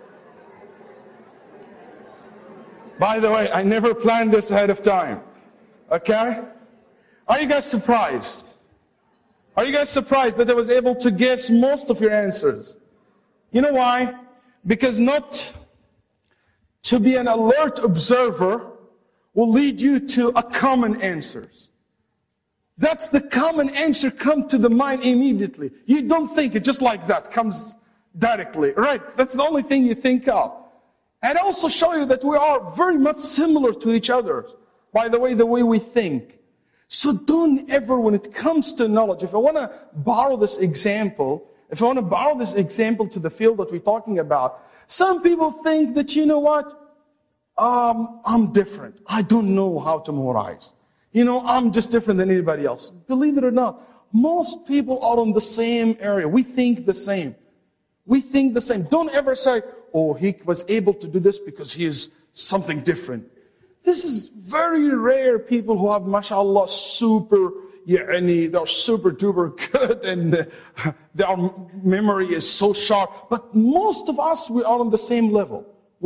By the way, I never planned this ahead of time. Okay? Are you guys surprised? Are you guys surprised that I was able to guess most of your answers? You know why? Because not to be an alert observer will lead you to a common answers. That's the common answer come to the mind immediately. You don't think it just like that, comes directly, right? That's the only thing you think of. And also show you that we are very much similar to each other, by the way we think. So don't ever, when it comes to knowledge, if I want to borrow this example to the field that we're talking about, some people think that, you know what, I'm different. I don't know how to memorize. You know, I'm just different than anybody else. Believe it or not, most people are in the same area. We think the same. Don't ever say, oh, he was able to do this because he is something different. This is very rare people who have, mashallah, they're super duper good and their memory is so sharp. But most of us, we are on the same level.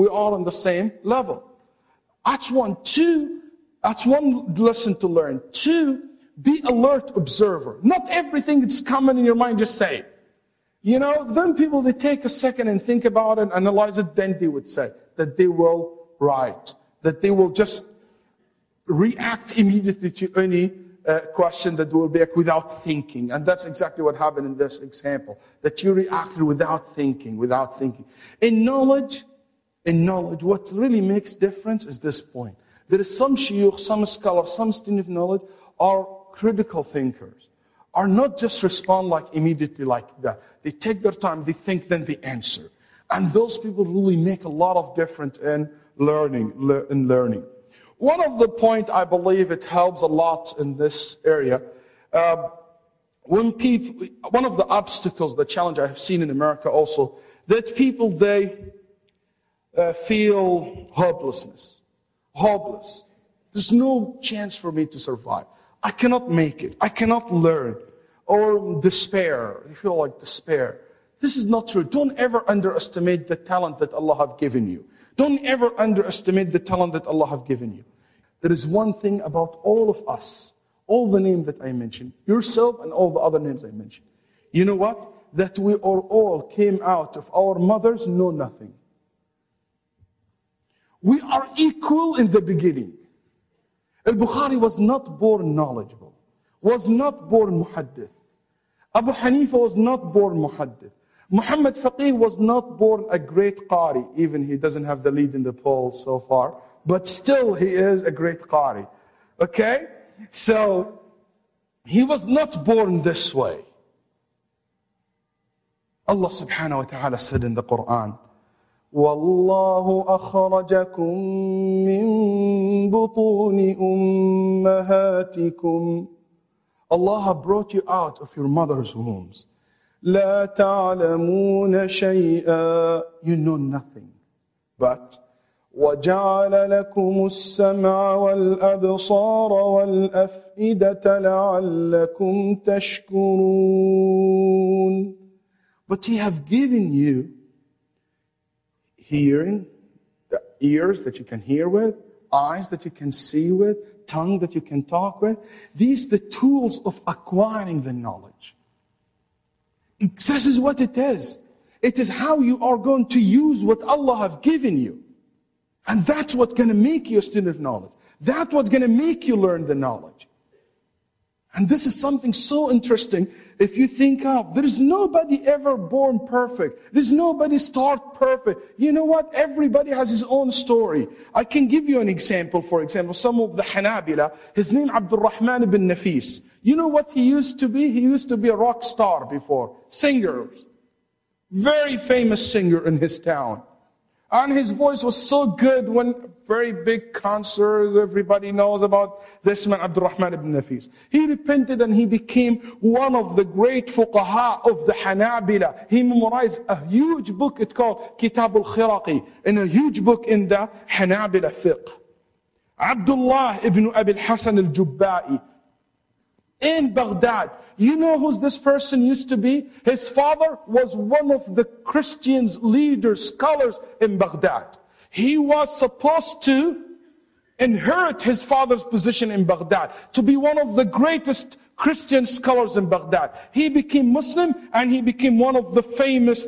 That's one. 2, that's one lesson to learn. 2, be alert observer. Not everything that's common in your mind, just say it. You know, then people, they take a second and think about it, analyze it, then they would say that they will write, that they will just react immediately to any question that will be without thinking. And that's exactly what happened in this example, that you reacted without thinking. In knowledge, what really makes difference is this point. There is some shuyukh, some scholars, some students of knowledge are critical thinkers, are not just respond like immediately like that. They take their time, they think, then they answer. And those people really make a lot of difference in learning. One of the point I believe it helps a lot in this area, one of the obstacles, the challenge I have seen in America also, that people, they feel hopeless. There's no chance for me to survive. I cannot make it. I cannot learn. Or despair. They feel like despair. This is not true. Don't ever underestimate the talent that Allah have given you. Don't ever underestimate the talent that Allah have given you. There is one thing about all of us, all the names that I mentioned, yourself and all the other names I mentioned. You know what? That we all came out of our mothers know nothing. We are equal in the beginning. Al-Bukhari was not born knowledgeable, was not born muhaddith. Abu Hanifa was not born muhaddith. Muhammad Faqih was not born a great qari, even he doesn't have the lead in the polls so far, but still he is a great qari. Okay? So, he was not born this way. Allah subhanahu wa ta'ala said in the Quran, وَاللَّهُ أَخْرَجَكُم مِّن بُطُونِ أُمَّهَاتِكُمْ. Allah brought you out of your mother's wombs. لَا تَعْلَمُونَ شَيْئًا. You know nothing. But وَجَعَلَ لَكُمُ السَّمْعَ وَالْأَبْصَارَ وَالْأَفْئِدَةَ لَعَلَّكُمْ تَشْكُرُونَ. But He have given you hearing, the ears that you can hear with, eyes that you can see with, tongue that you can talk with. These are the tools of acquiring the knowledge. This is what it is. It is how you are going to use what Allah have given you. And that's what's going to make you a student of knowledge. That's what's going to make you learn the knowledge. And this is something so interesting. If you think of, there is nobody ever born perfect. There's nobody start perfect. You know what? Everybody has his own story. I can give you an example. For example, some of the Hanabila, his name Abdul Rahman ibn Nafis. You know what he used to be? He used to be a rock star before. Singer. Very famous singer in his town. And his voice was so good when very big concerts, everybody knows about this man, Abdul Rahman ibn Nafis. He repented and he became one of the great fuqaha of the Hanabila. He memorized a huge book, it's called Kitab al-Khiraqi, and a huge book in the Hanabila fiqh. Abdullah ibn Abi al-Hasan al-Jubba'i in Baghdad. You know who this person used to be? His father was one of the Christians, leaders, scholars in Baghdad. He was supposed to inherit his father's position in Baghdad, to be one of the greatest Christian scholars in Baghdad. He became Muslim and he became one of the famous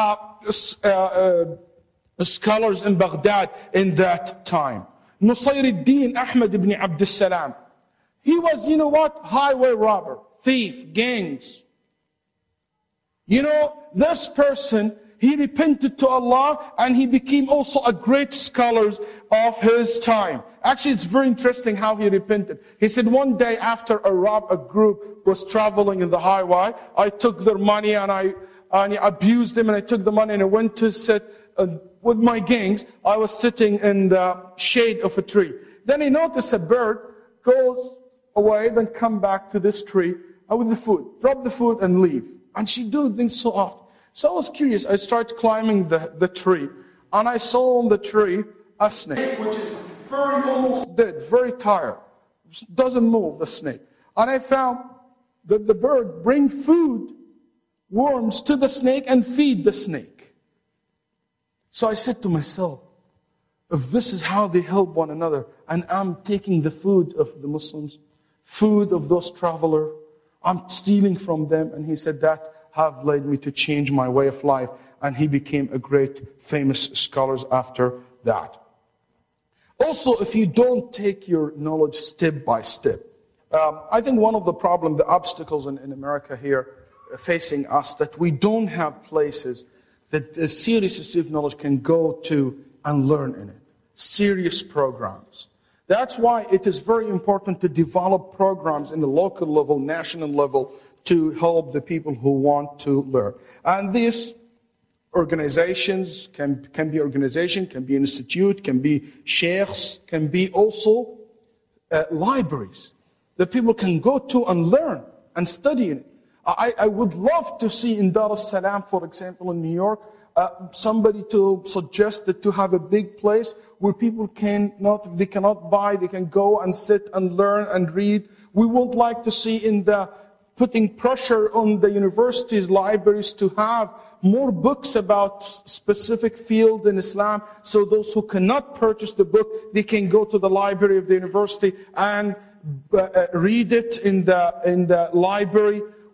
scholars in Baghdad in that time. Nusayr al-Din Ahmad ibn Abd al-Salam. He was, you know what? Highway robber, thief, gangs. You know, this person, he repented to Allah and he became also a great scholar of his time. Actually, it's very interesting how he repented. He said one day after a group was traveling in the highway, I took their money and I abused them and I took the money and I went to sit with my gangs. I was sitting in the shade of a tree. Then he noticed a bird goes away, then come back to this tree with the food, drop the food and leave. And she do things so often. So I was curious. I started climbing the tree, and I saw on the tree a snake, which is very almost dead, very tired, doesn't move, the snake. And I found that the bird bring food, worms to the snake and feed the snake. So I said to myself, if this is how they help one another, and I'm taking the food of the Muslims, food of those travelers, I'm stealing from them. And he said that have led me to change my way of life. And he became a great famous scholar after that. Also, if you don't take your knowledge step by step, I think one of the problems, the obstacles in America here facing us, that we don't have places that the serious student of knowledge can go to and learn in it. Serious programs. That's why it is very important to develop programs in the local level, national level, to help the people who want to learn. And these organizations can be organization, can be institute, can be sheikhs, can be also libraries that people can go to and learn and study in it. I would love to see in Dar es Salaam, for example, in New York, somebody to suggest that to have a big place where people cannot buy, they can go and sit and learn and read. We would like to see putting pressure on the universities, libraries to have more books about specific field in Islam, so those who cannot purchase the book, they can go to the library of the university and read it in the library.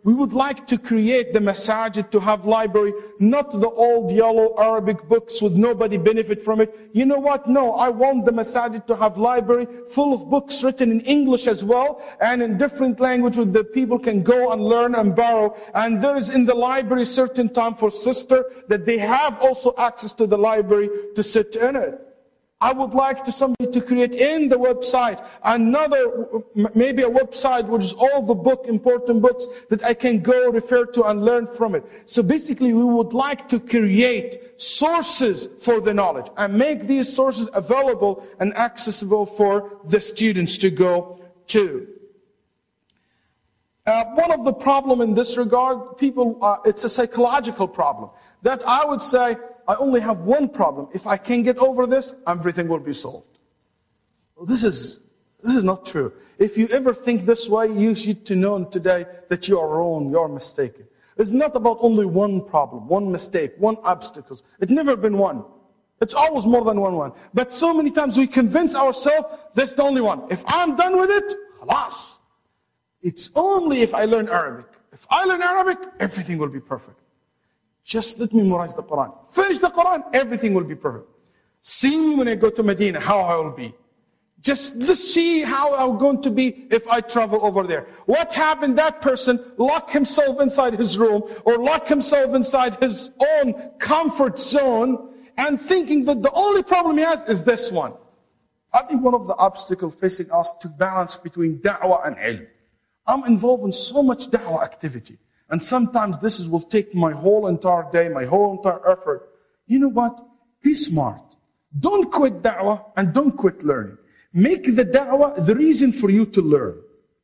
We would like to create the masajid to have library, not the old yellow Arabic books with nobody benefit from it. You know what? No, I want the masajid to have library full of books written in English as well, and in different language where the people can go and learn and borrow. And there is in the library certain time for sister that they have also access to the library to sit in it. I would like somebody to create in the website maybe a website which is all the important books that I can go refer to and learn from it. So basically we would like to create sources for the knowledge and make these sources available and accessible for the students to go to. One of the problem in this regard, it's a psychological problem. That I would say, I only have one problem. If I can get over this, everything will be solved. Well, this is not true. If you ever think this way, you should to know today that you are wrong, you are mistaken. It's not about only one problem, one mistake, one obstacle. It's never been one. It's always more than one. But so many times we convince ourselves, that's the only one. If I'm done with it, khalas. It's only if I learn Arabic. If I learn Arabic, everything will be perfect. Just let me memorize the Quran. Finish the Quran, everything will be perfect. See me when I go to Medina, how I will be. Just see how I'm going to be if I travel over there. What happened? That person locked himself inside his room or locked himself inside his own comfort zone and thinking that the only problem he has is this one. I think one of the obstacles facing us to balance between da'wah and ilm. I'm involved in so much da'wah activity. And sometimes this will take my whole entire day, my whole entire effort. You know what? Be smart. Don't quit da'wah and don't quit learning. Make the da'wah the reason for you to learn.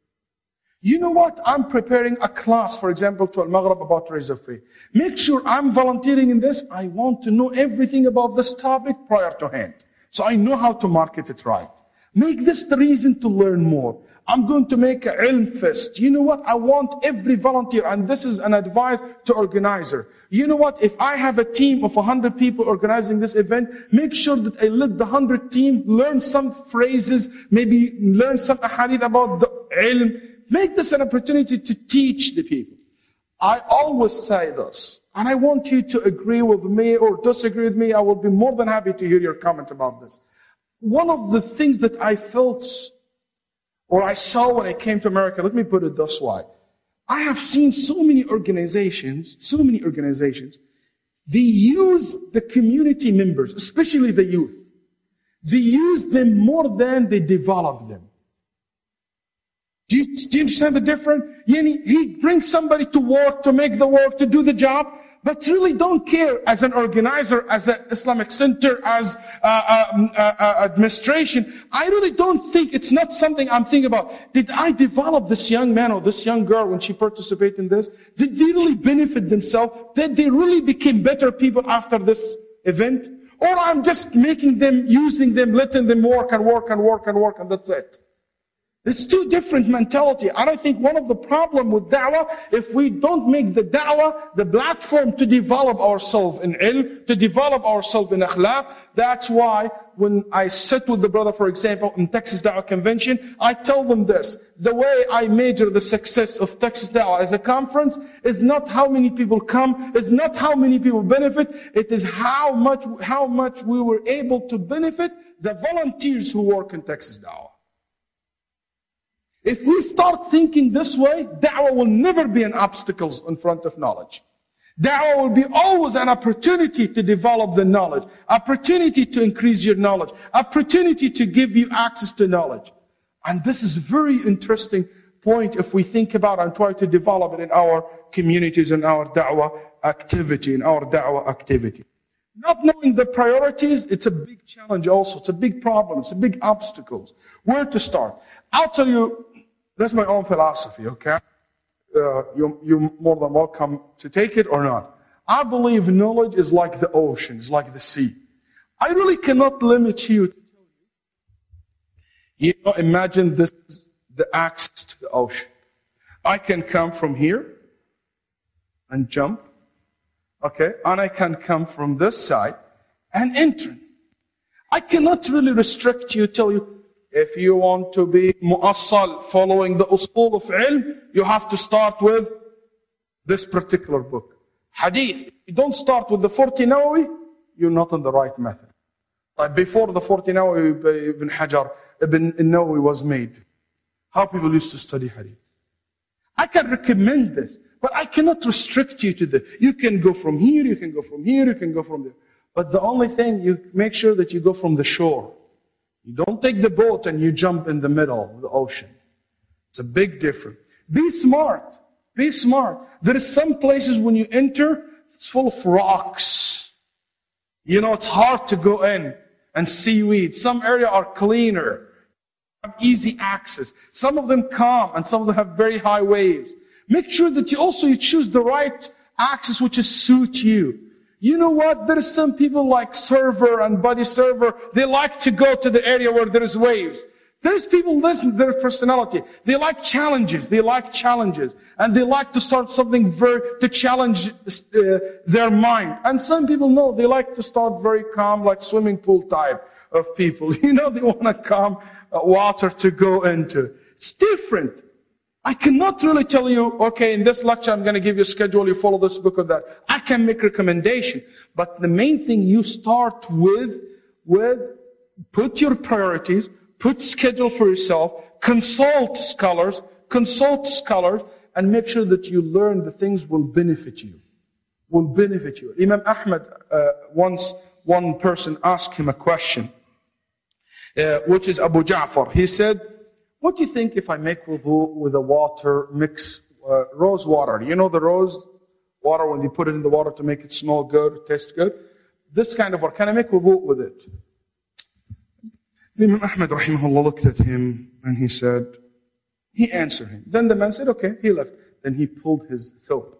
You know what? I'm preparing a class, for example, to Al-Maghrib about Rise of Faith. Make sure I'm volunteering in this. I want to know everything about this topic prior to hand. So I know how to market it right. Make this the reason to learn more. I'm going to make an ilm fest. You know what? I want every volunteer, and this is an advice to organizer. You know what? If I have a team of 100 people organizing this event, make sure that I let the 100 team learn some phrases, maybe learn some ahadith about the ilm. Make this an opportunity to teach the people. I always say this, and I want you to agree with me or disagree with me. I will be more than happy to hear your comment about this. One of the things that I felt or I saw when I came to America, let me put it this way. I have seen so many organizations, they use the community members, especially the youth. They use them more than they develop them. Do you understand the difference? He brings somebody to work, to make the work, to do the job, but really don't care as an organizer, as an Islamic center, as administration. I really don't think, it's not something I'm thinking about. Did I develop this young man or this young girl when she participated in this? Did they really benefit themselves? Did they really become better people after this event? Or I'm just making them, using them, letting them work, and that's it. It's two different mentality. And I think one of the problem with da'wah, if we don't make the da'wah the platform to develop ourselves in ilm, to develop ourselves in akhlaq, that's why when I sit with the brother, for example, in Texas Da'wah Convention, I tell them this. The way I measure the success of Texas Da'wah as a conference is not how many people come, is not how many people benefit, it is how much we were able to benefit the volunteers who work in Texas Da'wah. If we start thinking this way, da'wah will never be an obstacle in front of knowledge. Da'wah will be always an opportunity to develop the knowledge, opportunity to increase your knowledge, opportunity to give you access to knowledge. And this is a very interesting point if we think about and try to develop it in our communities, in our da'wah activity, Not knowing the priorities, it's a big challenge also. It's a big problem. It's a big obstacle. Where to start? I'll tell you, that's my own philosophy, okay? You're more than welcome to take it or not. I believe knowledge is like the ocean, it's like the sea. I really cannot limit you. Imagine this is the access to the ocean. I can come from here and jump, okay? And I can come from this side and enter. I cannot really restrict you, tell you, if you want to be mu'assal, following the usul of ilm, you have to start with This particular book. Hadith, you don't start with the 40 Nawawi, you're not on the right method. Like before the 40 Nawawi, Ibn Hajar, Ibn Nawawi was made, how people used to study Hadith. I can recommend this, but I cannot restrict you to the, you can go from here, you can go from here, you can go from there. But the only thing, you make sure that you go from the shore. You don't take the boat and you jump in the middle of the ocean. It's a big difference. Be smart. Be smart. There is some places when you enter, it's full of rocks. You know, it's hard to go in, and seaweed. Some areas are cleaner, have easy access. Some of them calm, and some of them have very high waves. Make sure that you choose the right access which will suit you. You know what? There are some people like Server and Body Server, they like to go to the area where there is waves. There's people, listen to their personality. They like challenges. And they like to start something to challenge their mind. And some people know they like to start very calm, like swimming pool type of people. You know, they want a calm water to go into. It's different. I cannot really tell you, okay, in this lecture I'm going to give you a schedule, you follow this book or that. I can make recommendation. But the main thing you start with put your priorities, put schedule for yourself, consult scholars, and make sure that you learn the things will benefit you. Imam Ahmad, once one person asked him a question, which is Abu Ja'far. He said, what do you think if I make wudu with a water, mix rose water? You know the rose water when they put it in the water to make it smell good, taste good? This kind of water, can I make wudu with it? Imam Ahmad rahimahullah looked at him and he answered him. Then the man said, okay, he left. Then he pulled his thobe,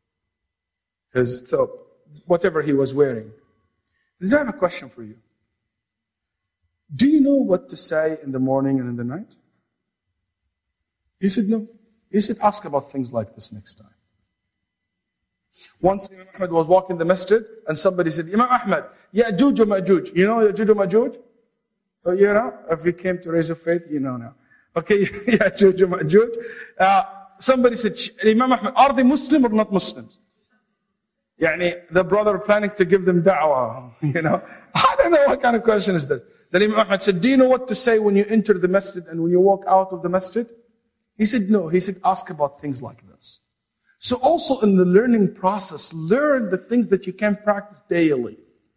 whatever he was wearing. He said, I have a question for you. Do you know what to say in the morning and in the night? He said, no. He said, ask about things like this next time. Once Imam Ahmad was walking the masjid and somebody said, Imam Ahmad, Ya'juj wa Ma'juj. You know Ya'juj wa Ma'juj? Oh, you know, if you came to raise your faith, you know now. Okay, Ya'juj wa Ma'juj. Somebody said, Imam Ahmad, are they Muslim or not Muslims? The brother planning to give them da'wah, you know. I don't know what kind of question is that. Then Imam Ahmad said, do you know what to say when you enter the masjid and when you walk out of the masjid? He said, no. He said, ask about things like this. So also in the learning process, learn the things that you can practice daily.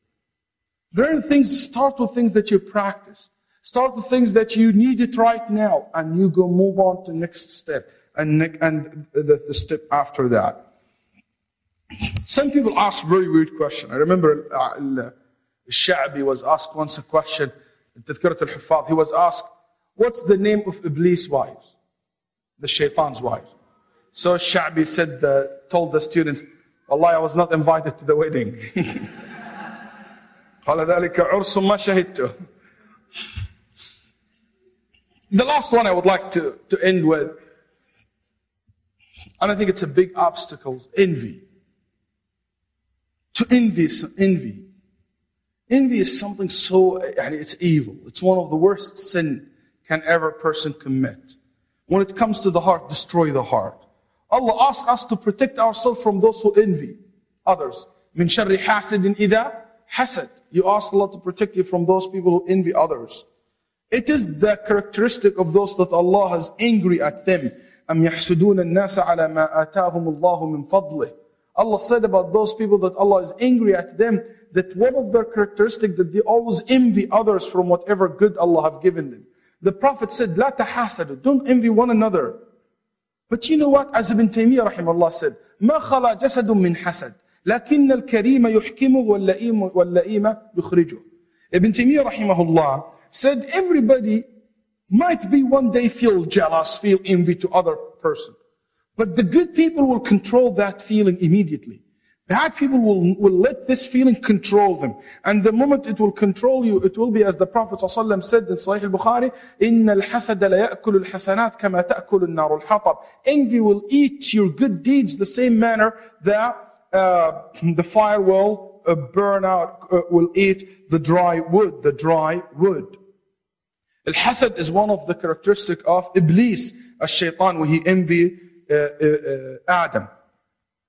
Start with things that you practice. Start with things that you need it right now, and you go move on to next step, and the step after that. Some people ask very weird question. I remember Sha'bi was asked once a question, Tadhkirat al-Huffaz, he was asked, what's the name of Iblis' wives? The shaitan's wives. So Sha'bi told the students, Wallahi, I was not invited to the wedding. The last one I would like to end with, and I think it's a big obstacle, envy. To envy. Envy is something it's evil. It's one of the worst sin can ever person commit. When it comes to the heart, destroy the heart. Allah asks us to protect ourselves from those who envy others. Min sharri hasidin idha hasad. You ask Allah to protect you from those people who envy others. It is the characteristic of those that Allah is angry at them. أَمْ يَحْسُدُونَ النَّاسَ عَلَى مَا آتَاهُمُ اللَّهُ مِنْ فَضْلِهِ. Allah said about those people that Allah is angry at them, that one of their characteristics that they always envy others from whatever good Allah have given them. The Prophet said, لَا تَحَاسَدُوا. Don't envy one another. But you know what? As Ibn Taymiyyah rahimahullah said, مَا خَلَى جَسَدٌ مِنْ حَسَدٍ لكن الكريم يحكمه واللئيم يخرجه. Ibn Taymiyyah rahimahullah said everybody might be one day feel jealous, feel envy to other person. But the good people will control that feeling immediately. Bad people will let this feeling control them. And the moment it will control you, it will be as the Prophet ﷺ said in Sahih al-Bukhari, إِنَّ الْحَسَدَ لَيَأْكُلُ الْحَسَنَاتِ كَمَا تَأْكُلُ النَّارُ الْحَطَبِ. Envy will eat your good deeds the same manner that the fire will burn out, will eat the dry wood. Al-Hasad is one of the characteristics of Iblis, a shaitan, when he envied Adam.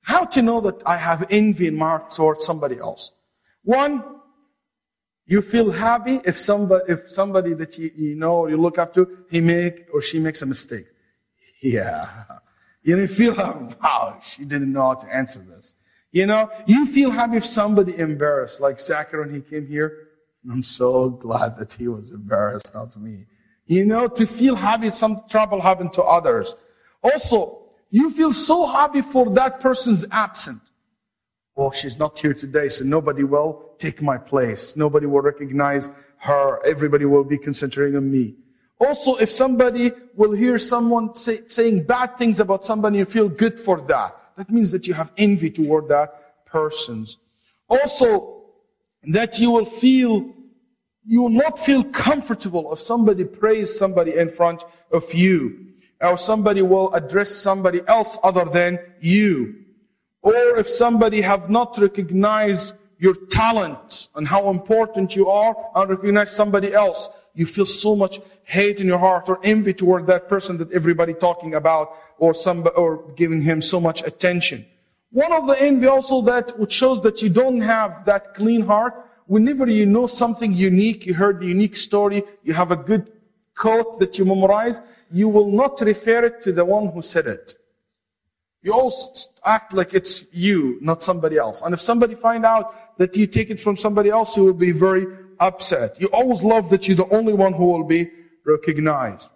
How to know that I have envy in my heart towards somebody else? One, you feel happy if somebody that you know or you look up to, she makes a mistake. Yeah. You feel, wow, she didn't know how to answer this. You feel happy if somebody embarrassed, like Zakir when he came here. I'm so glad that he was embarrassed, not me. To feel happy if some trouble happened to others. Also, you feel so happy for that person's absent. Oh, she's not here today, so nobody will take my place. Nobody will recognize her. Everybody will be concentrating on me. Also, if somebody will hear someone saying bad things about somebody, you feel good for that. That means that you have envy toward that person's. Also, that you will not feel comfortable if somebody praise somebody in front of you. Or somebody will address somebody else other than you. Or if somebody have not recognized your talent and how important you are and recognize somebody else, you feel so much hate in your heart or envy toward that person that everybody talking about or giving him so much attention. One of the envy also which shows that you don't have that clean heart, whenever you know something unique, you heard a unique story, you have a good quote that you memorize, you will not refer it to the one who said it. You also act like it's you, not somebody else. And if somebody find out that you take it from somebody else, you will be very upset. You always love that you're the only one who will be recognized.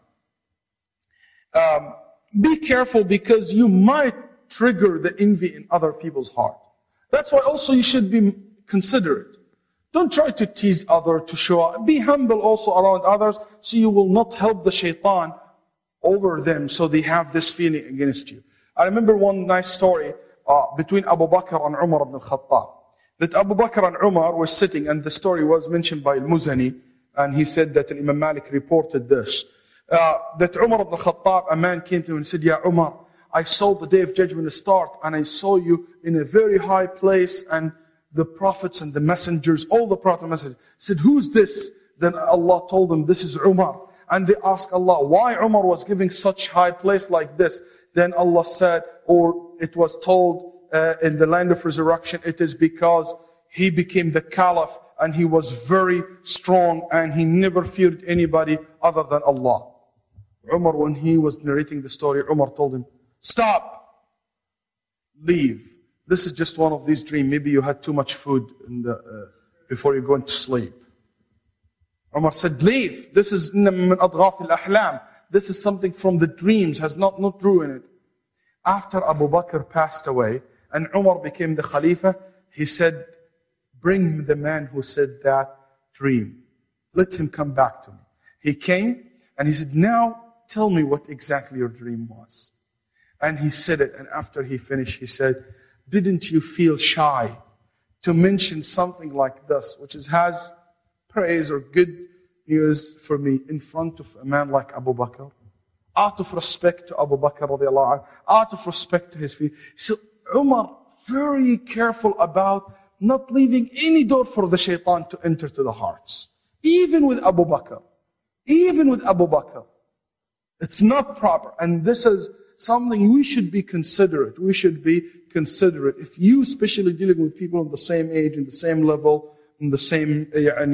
Be careful because you might trigger the envy in other people's heart. That's why also you should be considerate. Don't try to tease others, to show up. Be humble also around others so you will not help the shaitan over them so they have this feeling against you. I remember one nice story between Abu Bakr and Umar ibn al-Khattab. That Abu Bakr and Umar were sitting, and the story was mentioned by Al-Muzani, and he said that Imam Malik reported this. That Umar ibn al-Khattab, a man came to him and said, Ya Umar, I saw the day of judgment start, and I saw you in a very high place, and the prophets and the messengers, all the prophet messengers, said, who's this? Then Allah told them, this is Umar. And they asked Allah, why Umar was giving such high place like this? Then Allah said, or it was told in the land of resurrection, it is because he became the caliph and he was very strong and he never feared anybody other than Allah. Umar, when he was narrating the story, Umar told him, stop, leave. This is just one of these dreams. Maybe you had too much food before you go into sleep. Umar said, leave. This is min adghaf al-ahlam. This is something from the dreams, has not true in it. After Abu Bakr passed away and Umar became the Khalifa, he said, bring the man who said that dream. Let him come back to me. He came and he said, now tell me what exactly your dream was. And he said it, and after he finished, he said, didn't you feel shy to mention something like this, which has praise or good news for me in front of a man like Abu Bakr? Out of respect to Abu Bakr radiallahu anhu, out of respect to his feet. So Umar, very careful about not leaving any door for the shaitan to enter to the hearts. Even with Abu Bakr. Even with Abu Bakr. It's not proper. And this is something we should be considerate. We should be considerate. If you, especially dealing with people on the same age, in the same level, in the same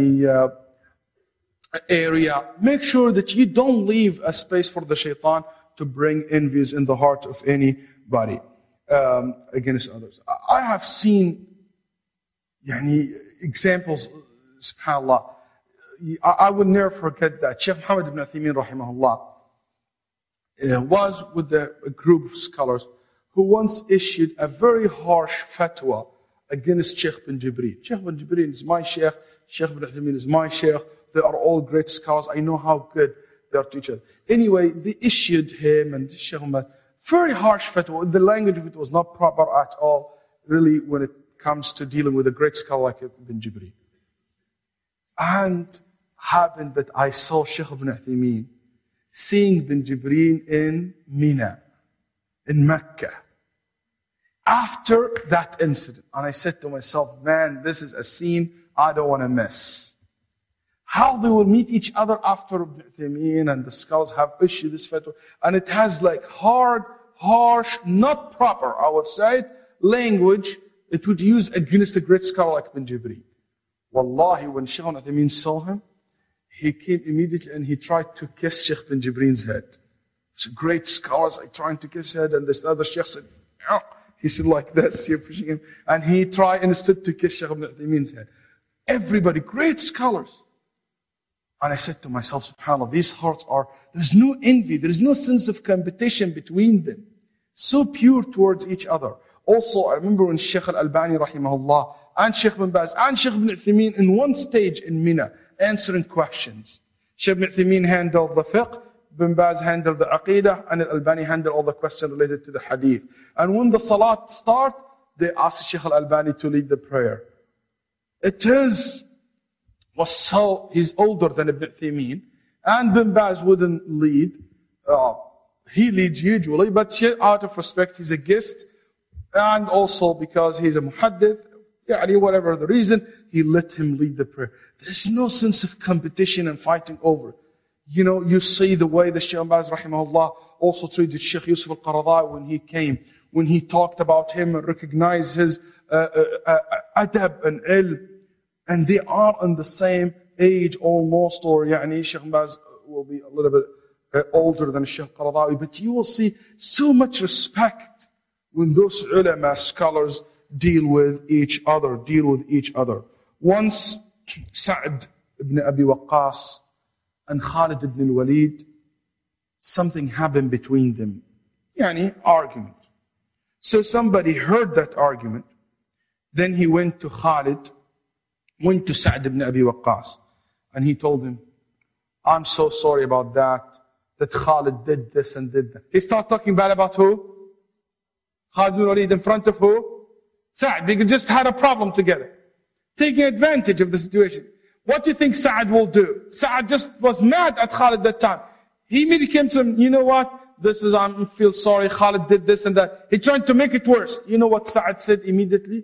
area, make sure that you don't leave a space for the shaitan to bring envies in the heart of anybody against others. I have seen examples, subhanAllah. I will never forget that. Sheikh Muhammad ibn Uthaymeen rahimahullah was with a group of scholars who once issued a very harsh fatwa against Sheikh bin Jibreel. Sheikh bin Jibreel is my Sheikh. Sheikh bin Uthaymeen is my Sheikh. They are all great scholars. I know how good they are to each other. Anyway, they issued him and Sheikh Muhammad very harsh fatwa. The language of it was not proper at all, really, when it comes to dealing with a great scholar like Ibn Jibreel. And happened that I saw Sheikh Ibn Uthaymeen seeing Ibn Jibreel in Mina, in Mecca, after that incident. And I said to myself, man, this is a scene I don't want to miss. How they will meet each other after Ibn Uthaymeen and the scholars have issued this fatwa. And it has like hard, harsh, not proper, I would say it, language it would use against a great scholar like Ibn Jibreel. Wallahi, when Shaykh Ibn Uthaymeen saw him, he came immediately and he tried to kiss Shaykh Ibn Jibreen's head. So great scholars are trying to kiss head, and this other Shaykh said, "Oh." He said like this, you're pushing him. And he tried instead to kiss Shaykh Ibn Uthaymeen's head. Everybody, great scholars. And I said to myself, subhanAllah, these hearts are, there's no envy, there's no sense of competition between them. So pure towards each other. Also, I remember when Shaykh Al-Albani rahimahullah, and Shaykh Ibn Baz, and Shaykh Ibn Uthaymeen in one stage in Mina, answering questions. Shaykh Ibn Uthaymeen handled the fiqh, Ibn Baz handled the aqidah, and Al-Albani handled all the questions related to the hadith. And when the salat start, they asked Shaykh Al-Albani to lead the prayer. It turns, he's older than Ibn Uthaymeen, and Ibn Baz wouldn't lead. He leads usually, but out of respect, he's a guest, and also because he's a muhaddith, whatever the reason, he let him lead the prayer. There's no sense of competition and fighting over. You see the way the Shaykh Ibn Baz rahimahullah also treated Shaykh Yusuf al-Qaradawi when he came, when he talked about him and recognized his adab and ilm. And they are on the same age almost, or Shaykh Ibn Baz will be a little bit older than Shaykh Qaradawi, but you will see so much respect when those ulama scholars deal with each other. Once Sa'd ibn Abi Waqqas and Khalid ibn al-Walid, something happened between them. Argument. So somebody heard that argument. Then he went to Sa'd ibn Abi Waqqas, and he told him, "I'm so sorry about that Khalid did this and did that." He started talking bad about who? Khalid ibn Walid in front of who? Sa'd. They just had a problem together, taking advantage of the situation. What do you think Sa'd will do? Sa'd just was mad at Khalid that time. He immediately came to him, "You know what? I feel sorry, Khalid did this and that." He tried to make it worse. You know what Sa'd said immediately?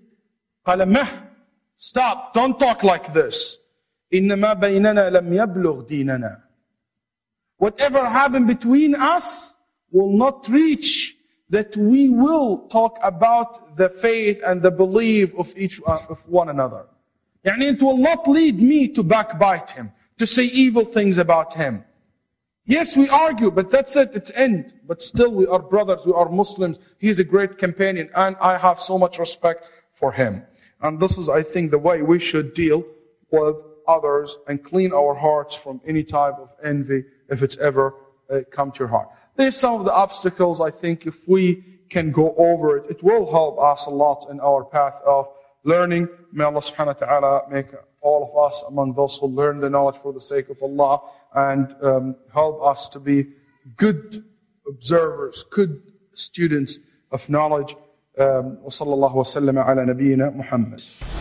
Stop, don't talk like this. إِنَّمَا بَيْنَنَا لَمْ يَبْلُغْ دِينَنَا. Whatever happened between us will not reach that we will talk about the faith and the belief of one another. It will not lead me to backbite him, to say evil things about him. Yes, we argue, but that's it, it's end. But still we are brothers, we are Muslims. He is a great companion, and I have so much respect for him. And this is, I think, the way we should deal with others and clean our hearts from any type of envy if it's ever come to your heart. There's some of the obstacles, I think, if we can go over it, it will help us a lot in our path of learning. May Allah subhanahu wa ta'ala make all of us among those who learn the knowledge for the sake of Allah, and help us to be good observers, good students of knowledge. وصلى الله وسلم على نبينا محمد.